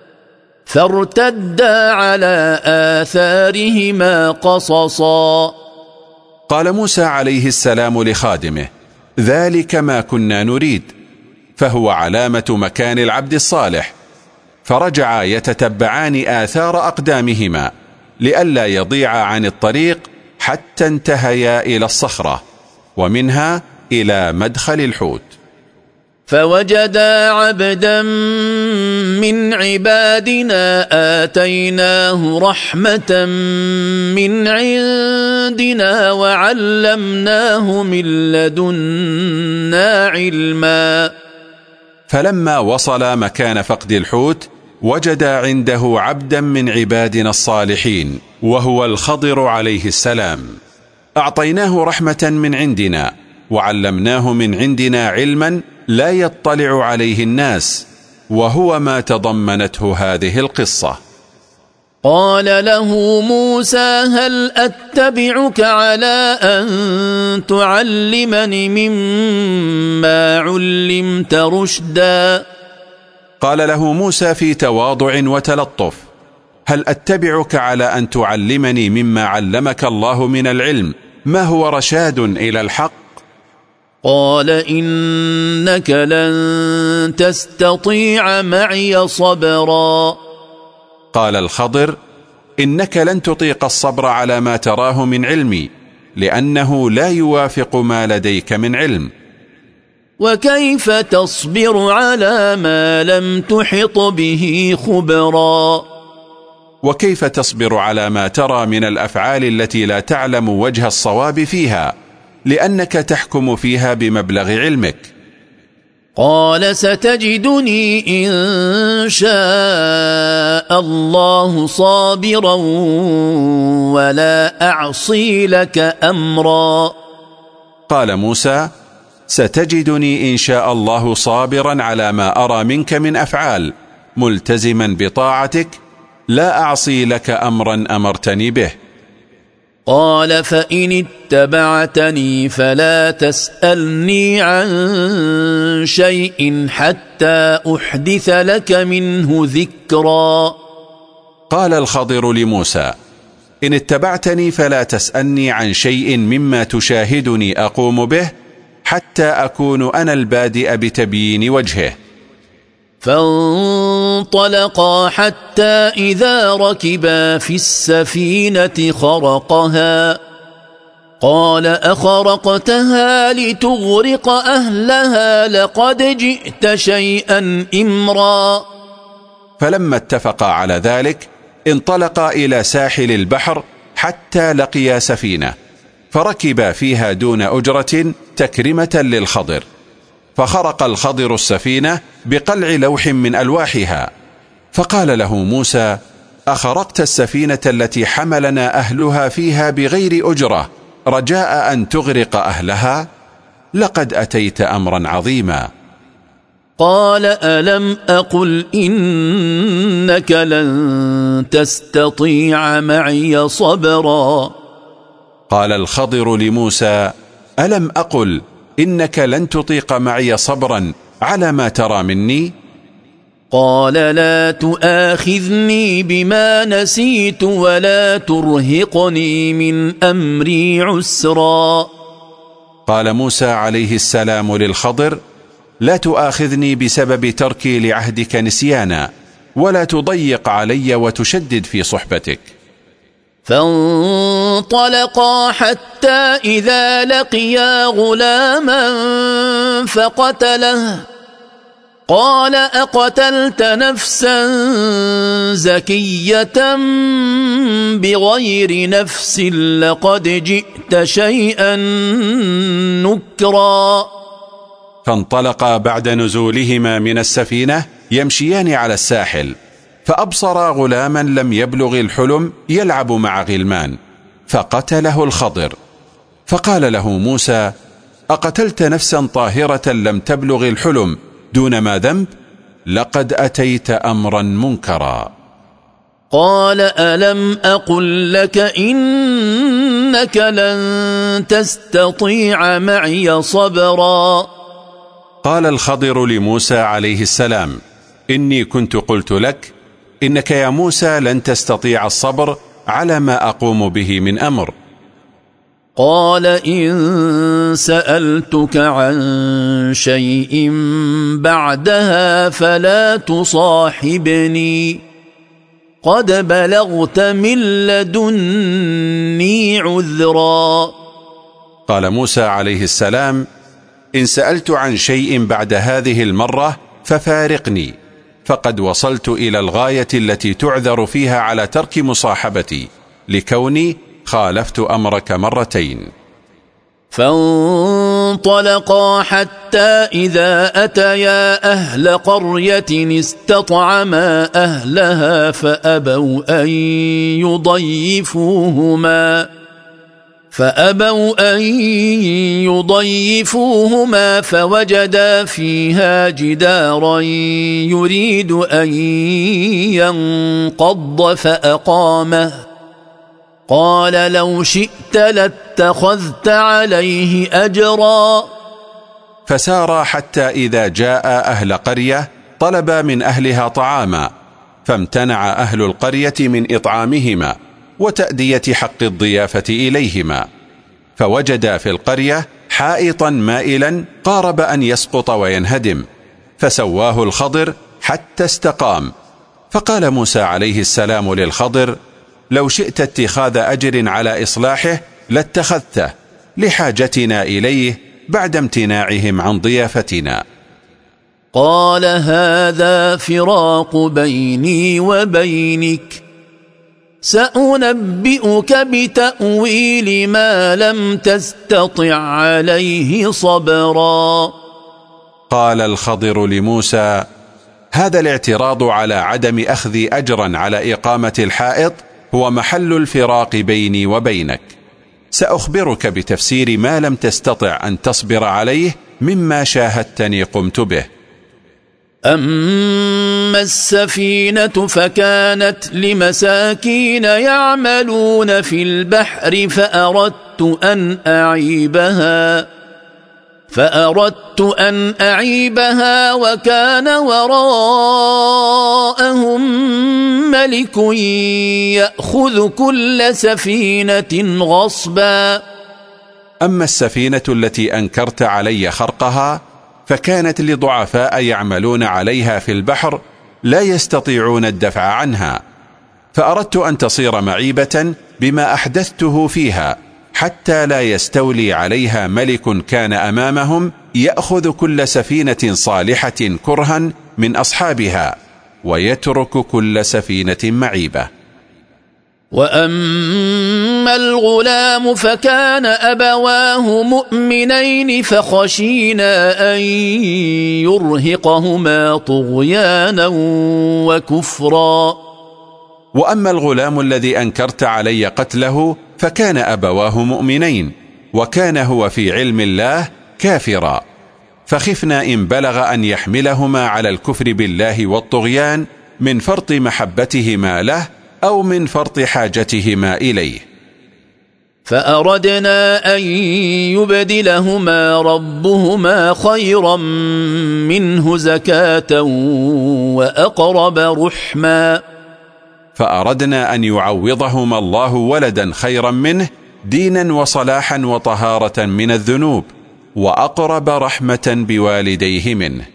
فارتدا على آثارهما قصصا. قال موسى عليه السلام لخادمه: ذلك ما كنا نريد، فهو علامة مكان العبد الصالح، فرجعا يتتبعان آثار أقدامهما لئلا يضيع عن الطريق حتى انتهيا إلى الصخرة ومنها إلى مدخل الحوت. فوجدا عبدا من عبادنا آتيناه رحمة من عندنا وعلمناه من لدنا علما. فلما وصل مكان فقد الحوت وجدا عنده عبدا من عبادنا الصالحين وهو الخضر عليه السلام، أعطيناه رحمة من عندنا وعلمناه من عندنا علما لا يطلع عليه الناس، وهو ما تضمنته هذه القصة. قال له موسى هل أتبعك على أن تعلمني مما علمت رشدا؟ قال له موسى في تواضع وتلطف: هل أتبعك على أن تعلمني مما علمك الله من العلم ما هو رشاد إلى الحق؟ قال إنك لن تستطيع معي صبرا. قال الخضر: إنك لن تطيق الصبر على ما تراه من علمي، لأنه لا يوافق ما لديك من علم. وكيف تصبر على ما لم تحط به خبرا؟ وكيف تصبر على ما ترى من الأفعال التي لا تعلم وجه الصواب فيها، لأنك تحكم فيها بمبلغ علمك؟ قال ستجدني إن شاء الله صابرا ولا أعصي لك أمرا. قال موسى: ستجدني إن شاء الله صابرا على ما أرى منك من أفعال، ملتزما بطاعتك، لا أعصي لك أمرا أمرتني به. قال فإن اتبعتني فلا تسألني عن شيء حتى أحدث لك منه ذكرا. قال الخضر لموسى: إن اتبعتني فلا تسألني عن شيء مما تشاهدني أقوم به حتى أكون أنا البادئ بتبيين وجهه. فانطلقا حتى إذا ركبا في السفينة خرقها. قال أخرقتها لتغرق أهلها لقد جئت شيئا إمرا. فلما اتفقا على ذلك انطلقا إلى ساحل البحر حتى لقيا سفينة، فركبا فيها دون أجرة تكرمة للخضر. فخرق الخضر السفينة بقلع لوح من ألواحها، فقال له موسى: أخرقت السفينة التي حملنا أهلها فيها بغير أجرة رجاء أن تغرق أهلها؟ لقد أتيت أمرا عظيما. قال ألم أقل إنك لن تستطيع معي صبرا؟ قال الخضر لموسى: ألم أقل إنك لن تطيق معي صبرا على ما ترى مني؟ قال لا تؤاخذني بما نسيت ولا ترهقني من أمري عسرا. قال موسى عليه السلام للخضر: لا تؤاخذني بسبب تركي لعهدك نسيانا، ولا تضيق علي وتشدد في صحبتك. فانطلقا حتى إذا لقيا غلاما فقتله. قال أقتلت نفسا زكية بغير نفس لقد جئت شيئا نكرا. فانطلقا بعد نزولهما من السفينة يمشيان على الساحل، فأبصرا غلاما لم يبلغ الحلم يلعب مع غلمان، فقتله الخضر. فقال له موسى: أقتلت نفسا طاهرة لم تبلغ الحلم دون ما ذنب؟ لقد أتيت أمرا منكرا. قال ألم أقل لك إنك لن تستطيع معي صبرا؟ قال الخضر لموسى عليه السلام: إني كنت قلت لك إنك يا موسى لن تستطيع الصبر على ما أقوم به من أمر. قال إن سألتك عن شيء بعدها فلا تصاحبني قد بلغت من لدني عذرا. قال موسى عليه السلام: إن سألت عن شيء بعد هذه المرة ففارقني، فقد وصلت إلى الغاية التي تعذر فيها على ترك مصاحبتي، لكوني خالفت أمرك مرتين. فانطلقا حتى إذا أتيا أهل قرية استطعما أهلها فأبوا أن يضيفوهما فوجدا فيها جدارا يريد أن ينقض فأقامه قال لو شئت لاتخذت عليه أجرا. فسار حتى إذا جاء أهل قرية طلب من أهلها طعاما، فامتنع أهل القرية من إطعامهما وتأدية حق الضيافة إليهما، فوجد في القرية حائطا مائلا قارب أن يسقط وينهدم، فسواه الخضر حتى استقام. فقال موسى عليه السلام للخضر: لو شئت اتخاذ أجر على إصلاحه لاتخذته لحاجتنا إليه بعد امتناعهم عن ضيافتنا. قال هذا فراق بيني وبينك سأنبئك بتأويل ما لم تستطع عليه صبرا. قال الخضر لموسى: هذا الاعتراض على عدم أخذ أجرا على إقامة الحائط هو محل الفراق بيني وبينك، سأخبرك بتفسير ما لم تستطع أن تصبر عليه مما شاهدتني قمت به. أما السفينة فكانت لمساكين يعملون في البحر فأردت أن أعيبها وكان وراءهم ملك يأخذ كل سفينة غصبا. أما السفينة التي أنكرت علي خرقها فكانت لضعفاء يعملون عليها في البحر لا يستطيعون الدفع عنها، فأردت أن تصير معيبة بما أحدثته فيها حتى لا يستولي عليها ملك كان أمامهم يأخذ كل سفينة صالحة كرها من أصحابها ويترك كل سفينة معيبة. وأما الغلام فكان أبواه مؤمنين فخشينا أن يرهقهما طغيانا وكفرا. وأما الغلام الذي أنكرت علي قتله فكان أبواه مؤمنين وكان هو في علم الله كافرا، فخفنا إن بلغ أن يحملهما على الكفر بالله والطغيان من فرط محبتهما له أو من فرط حاجتهما إليه. فأردنا أن يبدلهما ربهما خيرا منه زكاة وأقرب رحما. فأردنا أن يعوضهما الله ولدا خيرا منه دينا وصلاحا وطهارة من الذنوب وأقرب رحمة بوالديه منه.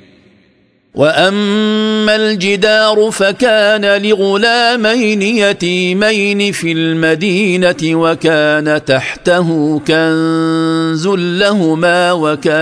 وأما الجدار فكان لغلامين يتيمين في المدينة وكان تحته كنز لهما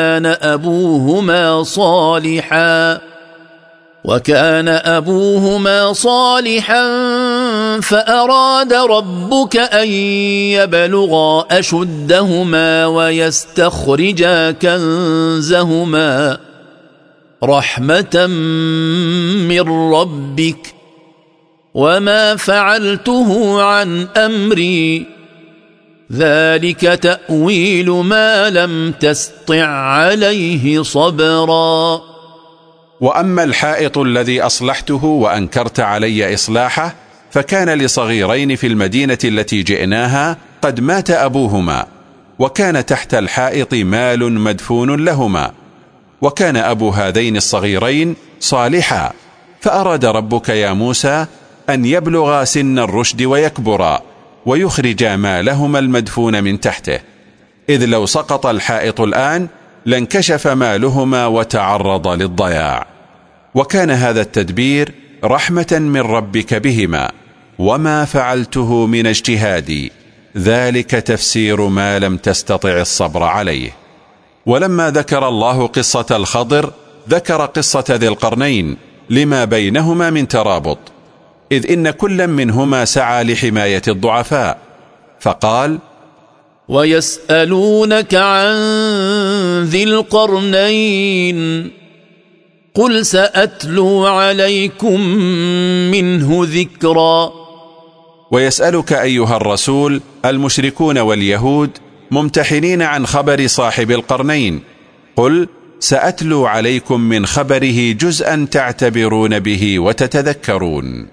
وكان أبوهما صالحا فأراد ربك أن يبلغا أشدهما ويستخرجا كنزهما رحمة من ربك وما فعلته عن أمري ذلك تأويل ما لم تستطع عليه صبرا. وأما الحائط الذي أصلحته وأنكرت علي إصلاحه فكان لصغيرين في المدينة التي جئناها قد مات أبوهما، وكان تحت الحائط مال مدفون لهما، وكان أبو هذين الصغيرين صالحا، فأراد ربك يا موسى أن يبلغا سن الرشد ويكبرا ويخرجا مالهما المدفون من تحته، إذ لو سقط الحائط الآن لانكشف مالهما وتعرض للضياع، وكان هذا التدبير رحمة من ربك بهما وما فعلته من اجتهادي، ذلك تفسير ما لم تستطع الصبر عليه. ولما ذكر الله قصة الخضر ذكر قصة ذي القرنين لما بينهما من ترابط، إذ إن كل منهما سعى لحماية الضعفاء، فقال: ويسألونك عن ذي القرنين قل سأتلو عليكم منه ذكرا. ويسألك أيها الرسول المشركون واليهود ممتحنين عن خبر صاحب القرنين. قل سأتلو عليكم من خبره جزءا تعتبرون به وتتذكرون.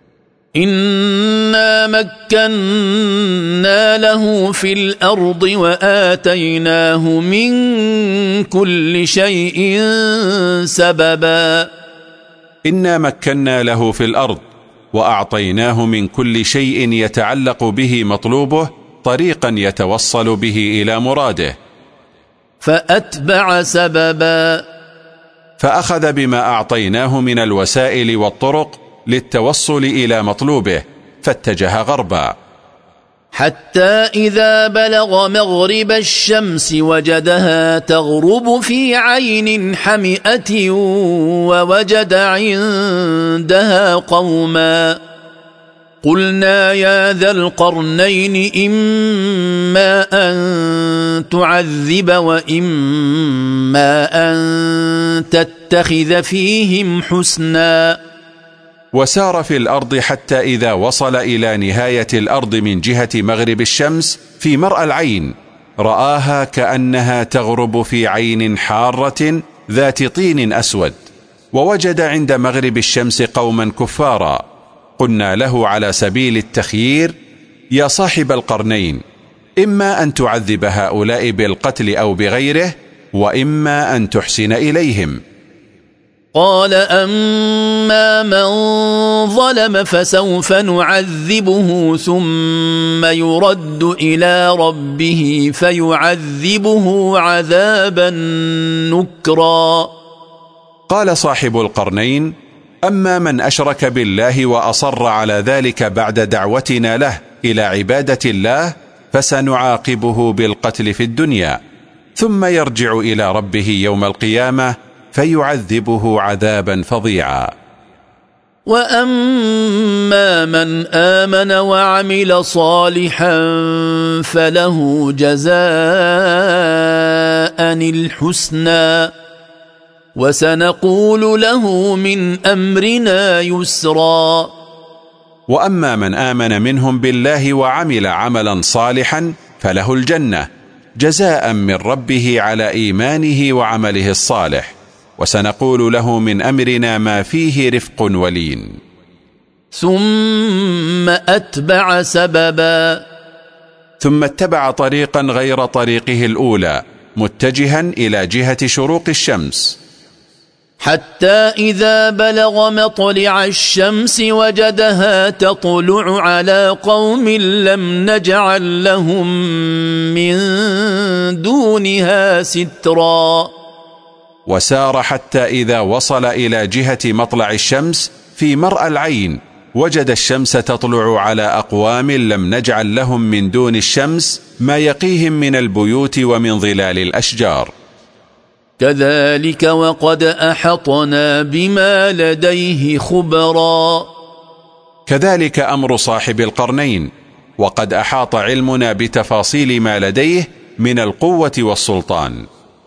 إنا مكنا له في الأرض وآتيناه من كل شيء سببا. إنا مكنا له في الأرض وأعطيناه من كل شيء يتعلق به مطلوبه طريقا يتوصل به إلى مراده. فأتبع سببا، فأخذ بما أعطيناه من الوسائل والطرق للتوصل إلى مطلوبه فاتجه غربا، حتى إذا بلغ مغرب الشمس وجدها تغرب في عين حمئة ووجد عندها قوما. قلنا يا ذا القرنين إما أن تعذب وإما أن تتخذ فيهم حسنا. وسار في الأرض حتى إذا وصل إلى نهاية الأرض من جهة مغرب الشمس في مرأى العين رآها كأنها تغرب في عين حارة ذات طين أسود، ووجد عند مغرب الشمس قوما كفارا. قلنا له على سبيل التخيير يا صاحب القرنين إما أن تعذب هؤلاء بالقتل أو بغيره وإما أن تحسن إليهم. قال أما من ظلم فسوف نعذبه ثم يرد إلى ربه فيعذبه عذابا نكرا. قال صاحب القرنين أما من أشرك بالله وأصر على ذلك بعد دعوتنا له إلى عبادة الله فسنعاقبه بالقتل في الدنيا ثم يرجع إلى ربه يوم القيامة فيعذبه عذابا فظيعا. وأما من آمن وعمل صالحا فله جزاء الحسنى وسنقول له من أمرنا يسرا. وأما من آمن منهم بالله وعمل عملا صالحا فله الجنة جزاء من ربه على إيمانه وعمله الصالح، وسنقول له من أمرنا ما فيه رفق ولين. ثم أتبع سببا، ثم اتبع طريقا غير طريقه الأولى متجها إلى جهة شروق الشمس، حتى إذا بلغ مطلع الشمس وجدها تطلع على قوم لم نجعل لهم من دونها سترا. وسار حتى إذا وصل إلى جهة مطلع الشمس في مرأى العين وجد الشمس تطلع على أقوام لم نجعل لهم من دون الشمس ما يقيهم من البيوت ومن ظلال الأشجار. كذلك وقد أحطنا بما لديه خبرا. كذلك أمر صاحب القرنين، وقد أحاط علمنا بتفاصيل ما لديه من القوة والسلطان.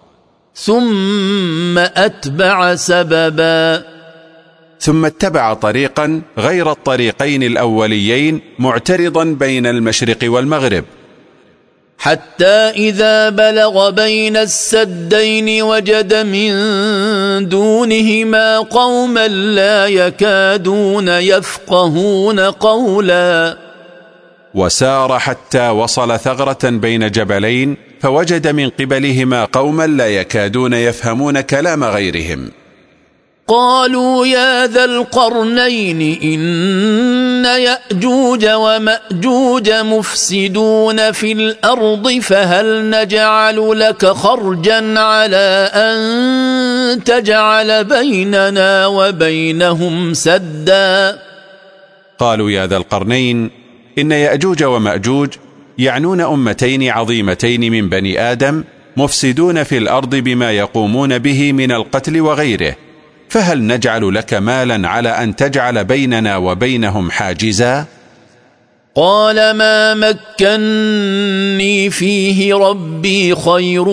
ثم أتبع سببا، ثم اتبع طريقا غير الطريقين الأوليين معترضا بين المشرق والمغرب، حتى إذا بلغ بين السدين وجد من دونهما قوما لا يكادون يفقهون قولا. وسار حتى وصل ثغرة بين جبلين فوجد من قبلهما قوما لا يكادون يفهمون كلام غيرهم. قالوا يا ذا القرنين إن يأجوج ومأجوج مفسدون في الأرض فهل نجعل لك خرجا على أن تجعل بيننا وبينهم سدا. قالوا يا ذا القرنين إن يأجوج ومأجوج يعنون أمتين عظيمتين من بني آدم مفسدون في الأرض بما يقومون به من القتل وغيره، فهل نجعل لك مالا على أن تجعل بيننا وبينهم حاجزا؟ قال ما مكني فيه ربي خير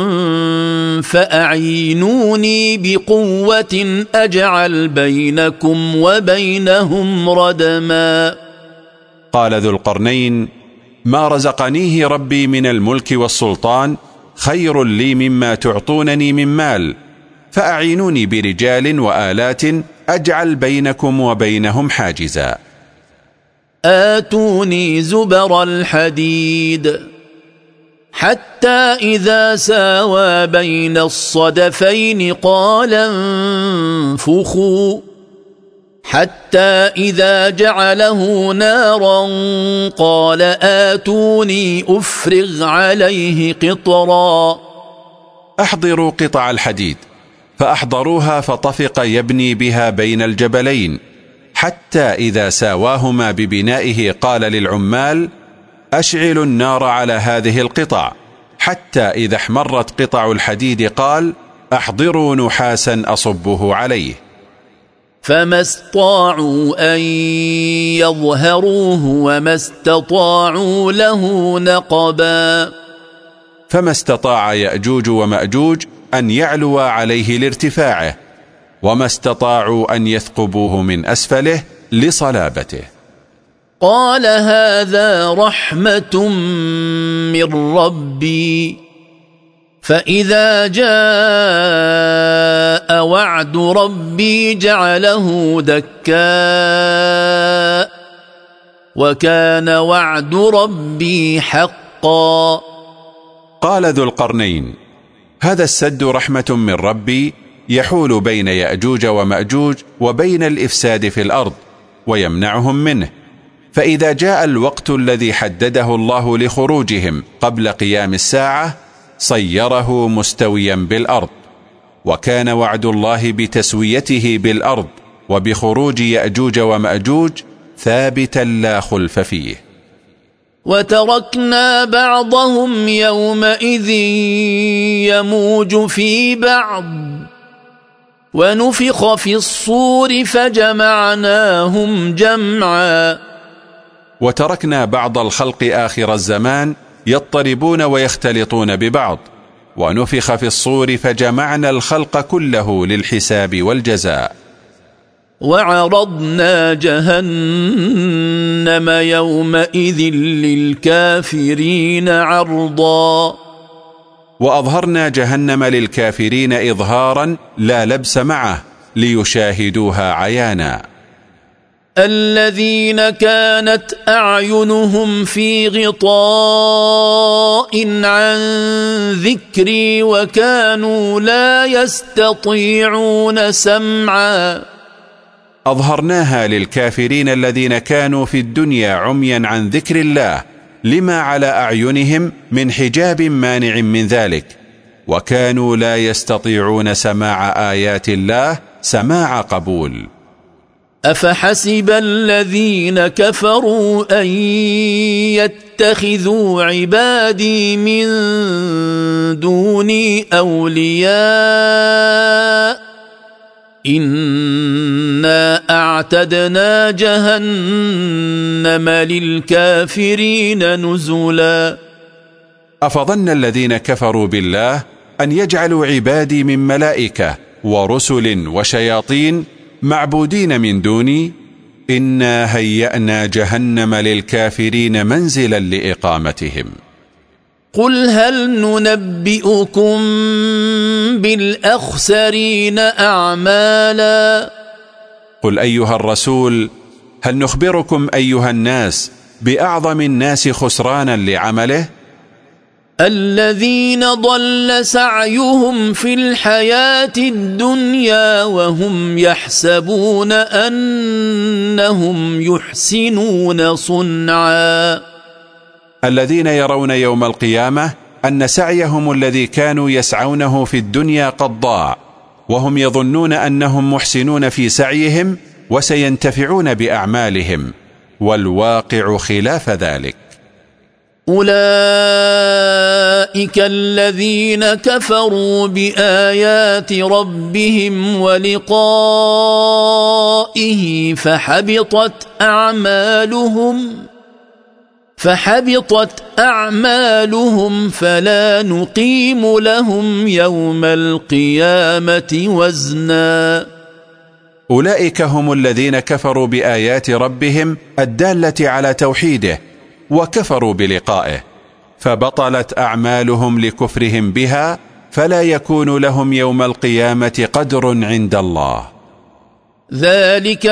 فأعينوني بقوة أجعل بينكم وبينهم ردما. قال ذو القرنين ما رزقنيه ربي من الملك والسلطان خير لي مما تعطونني من مال، فأعينوني برجال وآلات أجعل بينكم وبينهم حاجزا. آتوني زبر الحديد حتى إذا ساوى بين الصدفين قال انفخوا، حتى إذا جعله نارا قال آتوني أفرغ عليه قطرا. أحضروا قطع الحديد، فأحضروها فطفق يبني بها بين الجبلين، حتى إذا ساواهما ببنائه قال للعمال أشعلوا النار على هذه القطع، حتى إذا احمرت قطع الحديد قال أحضروا نحاسا أصبه عليه. فما استطاعوا أن يظهروه وما استطاعوا له نقبا. فما استطاع يأجوج ومأجوج أن يعلوا عليه لارتفاعه، وما استطاعوا أن يثقبوه من أسفله لصلابته. قال هذا رحمة من ربي، فإذا جاء وعد ربي جعله دكاء، وكان وعد ربي حقا. قال ذو القرنين هذا السد رحمة من ربي يحول بين يأجوج ومأجوج وبين الإفساد في الأرض ويمنعهم منه، فإذا جاء الوقت الذي حدده الله لخروجهم قبل قيام الساعة صيره مستويا بالأرض، وكان وعد الله بتسويته بالأرض وبخروج يأجوج ومأجوج ثابتا لا خلف فيه. وتركنا بعضهم يومئذ يموج في بعض، ونفخ في الصور فجمعناهم جمعا. وتركنا بعض الخلق آخر الزمان يضطربون ويختلطون ببعض، ونفخ في الصور فجمعنا الخلق كله للحساب والجزاء. وعرضنا جهنم يومئذ للكافرين عرضا. وأظهرنا جهنم للكافرين إظهارا لا لبس معه ليشاهدوها عيانا. الذين كانت أعينهم في غطاء عن ذكري وكانوا لا يستطيعون سمعا. أظهرناها للكافرين الذين كانوا في الدنيا عميا عن ذكر الله لما على أعينهم من حجاب مانع من ذلك، وكانوا لا يستطيعون سماع آيات الله سماع قبول. أفحسب الذين كفروا أن يتخذوا عبادي من دوني أولياء إنا أعتدنا جهنم للكافرين نزلا. أفظن الذين كفروا بالله أن يجعلوا عبادي من ملائكة ورسل وشياطين معبودين من دوني؟ إنا هيأنا جهنم للكافرين منزلا لإقامتهم. قل هل ننبئكم بالأخسرين أعمالا. قل أيها الرسول هل نخبركم أيها الناس بأعظم الناس خسرانا لعمله؟ الذين ضل سعيهم في الحياة الدنيا وهم يحسبون أنهم يحسنون صنعا. الذين يرون يوم القيامة أن سعيهم الذي كانوا يسعونه في الدنيا قد ضاع، وهم يظنون أنهم محسنون في سعيهم وسينتفعون بأعمالهم، والواقع خلاف ذلك. أولئك الذين كفروا بآيات ربهم ولقائه فحبطت أعمالهم فلا نقيم لهم يوم القيامة وزنا. أولئك هم الذين كفروا بآيات ربهم الدالة على توحيده، وكفروا بلقائه، فبطلت أعمالهم لكفرهم بها، فلا يكون لهم يوم القيامة قدر عند الله. ذلك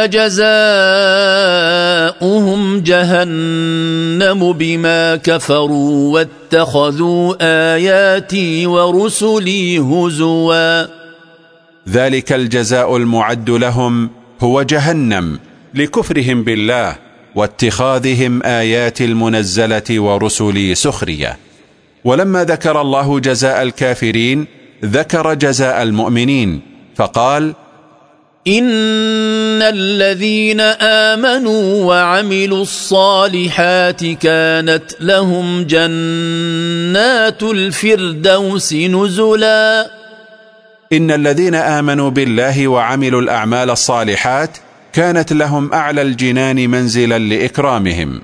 جزاؤهم جهنم بما كفروا واتخذوا آياتي ورسلي هزوا. ذلك الجزاء المعد لهم هو جهنم لكفرهم بالله واتخاذهم آيات المنزلة ورسلي سخرية. ولما ذكر الله جزاء الكافرين ذكر جزاء المؤمنين فقال: إن الذين آمنوا وعملوا الصالحات كانت لهم جنات الفردوس نزلا. إن الذين آمنوا بالله وعملوا الأعمال الصالحات كانت لهم أعلى الجنان منزلا لإكرامهم،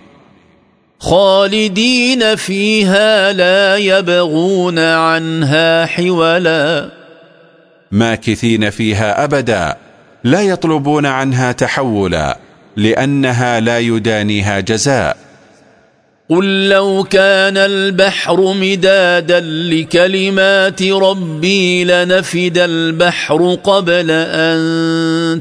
خالدين فيها لا يبغون عنها حولا. ماكثين فيها أبدا لا يطلبون عنها تحولا، لأنها لا يدانيها جزاء. قل لو كان البحر مدادا لكلمات ربي لنفد البحر قبل أن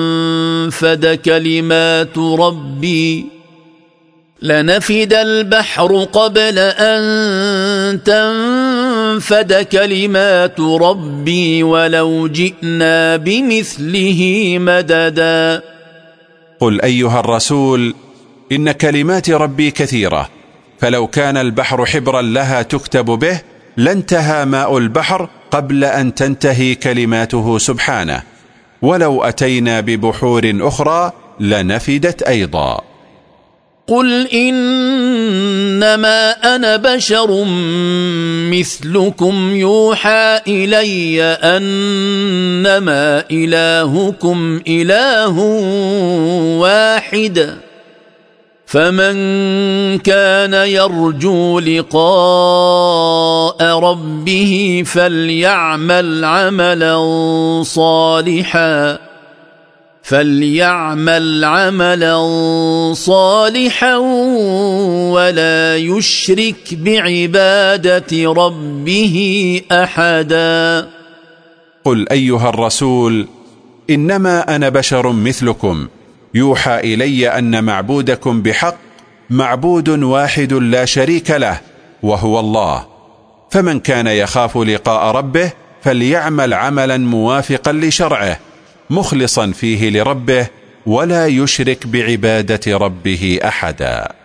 تنفد كلمات ربي ولو جئنا بمثله مددا. قل أيها الرسول: إن كلمات ربي كثيرة، فلو كان البحر حبرا لها تكتب به لانتهى ماء البحر قبل أن تنتهي كلماته سبحانه، ولو أتينا ببحور أخرى لنفدت أيضا. قل إنما أنا بشر مثلكم يوحى إلي أنما إلهكم إله واحد، فمن كان يرجو لقاء ربه فليعمل عملا صالحا ولا يشرك بعبادة ربه أحدا. قل أيها الرسول: إنما أنا بشر مثلكم يوحى إلي أن معبودكم بحق معبود واحد لا شريك له وهو الله، فمن كان يخاف لقاء ربه فليعمل عملا موافقا لشرعه مخلصا فيه لربه ولا يشرك بعبادة ربه أحدا.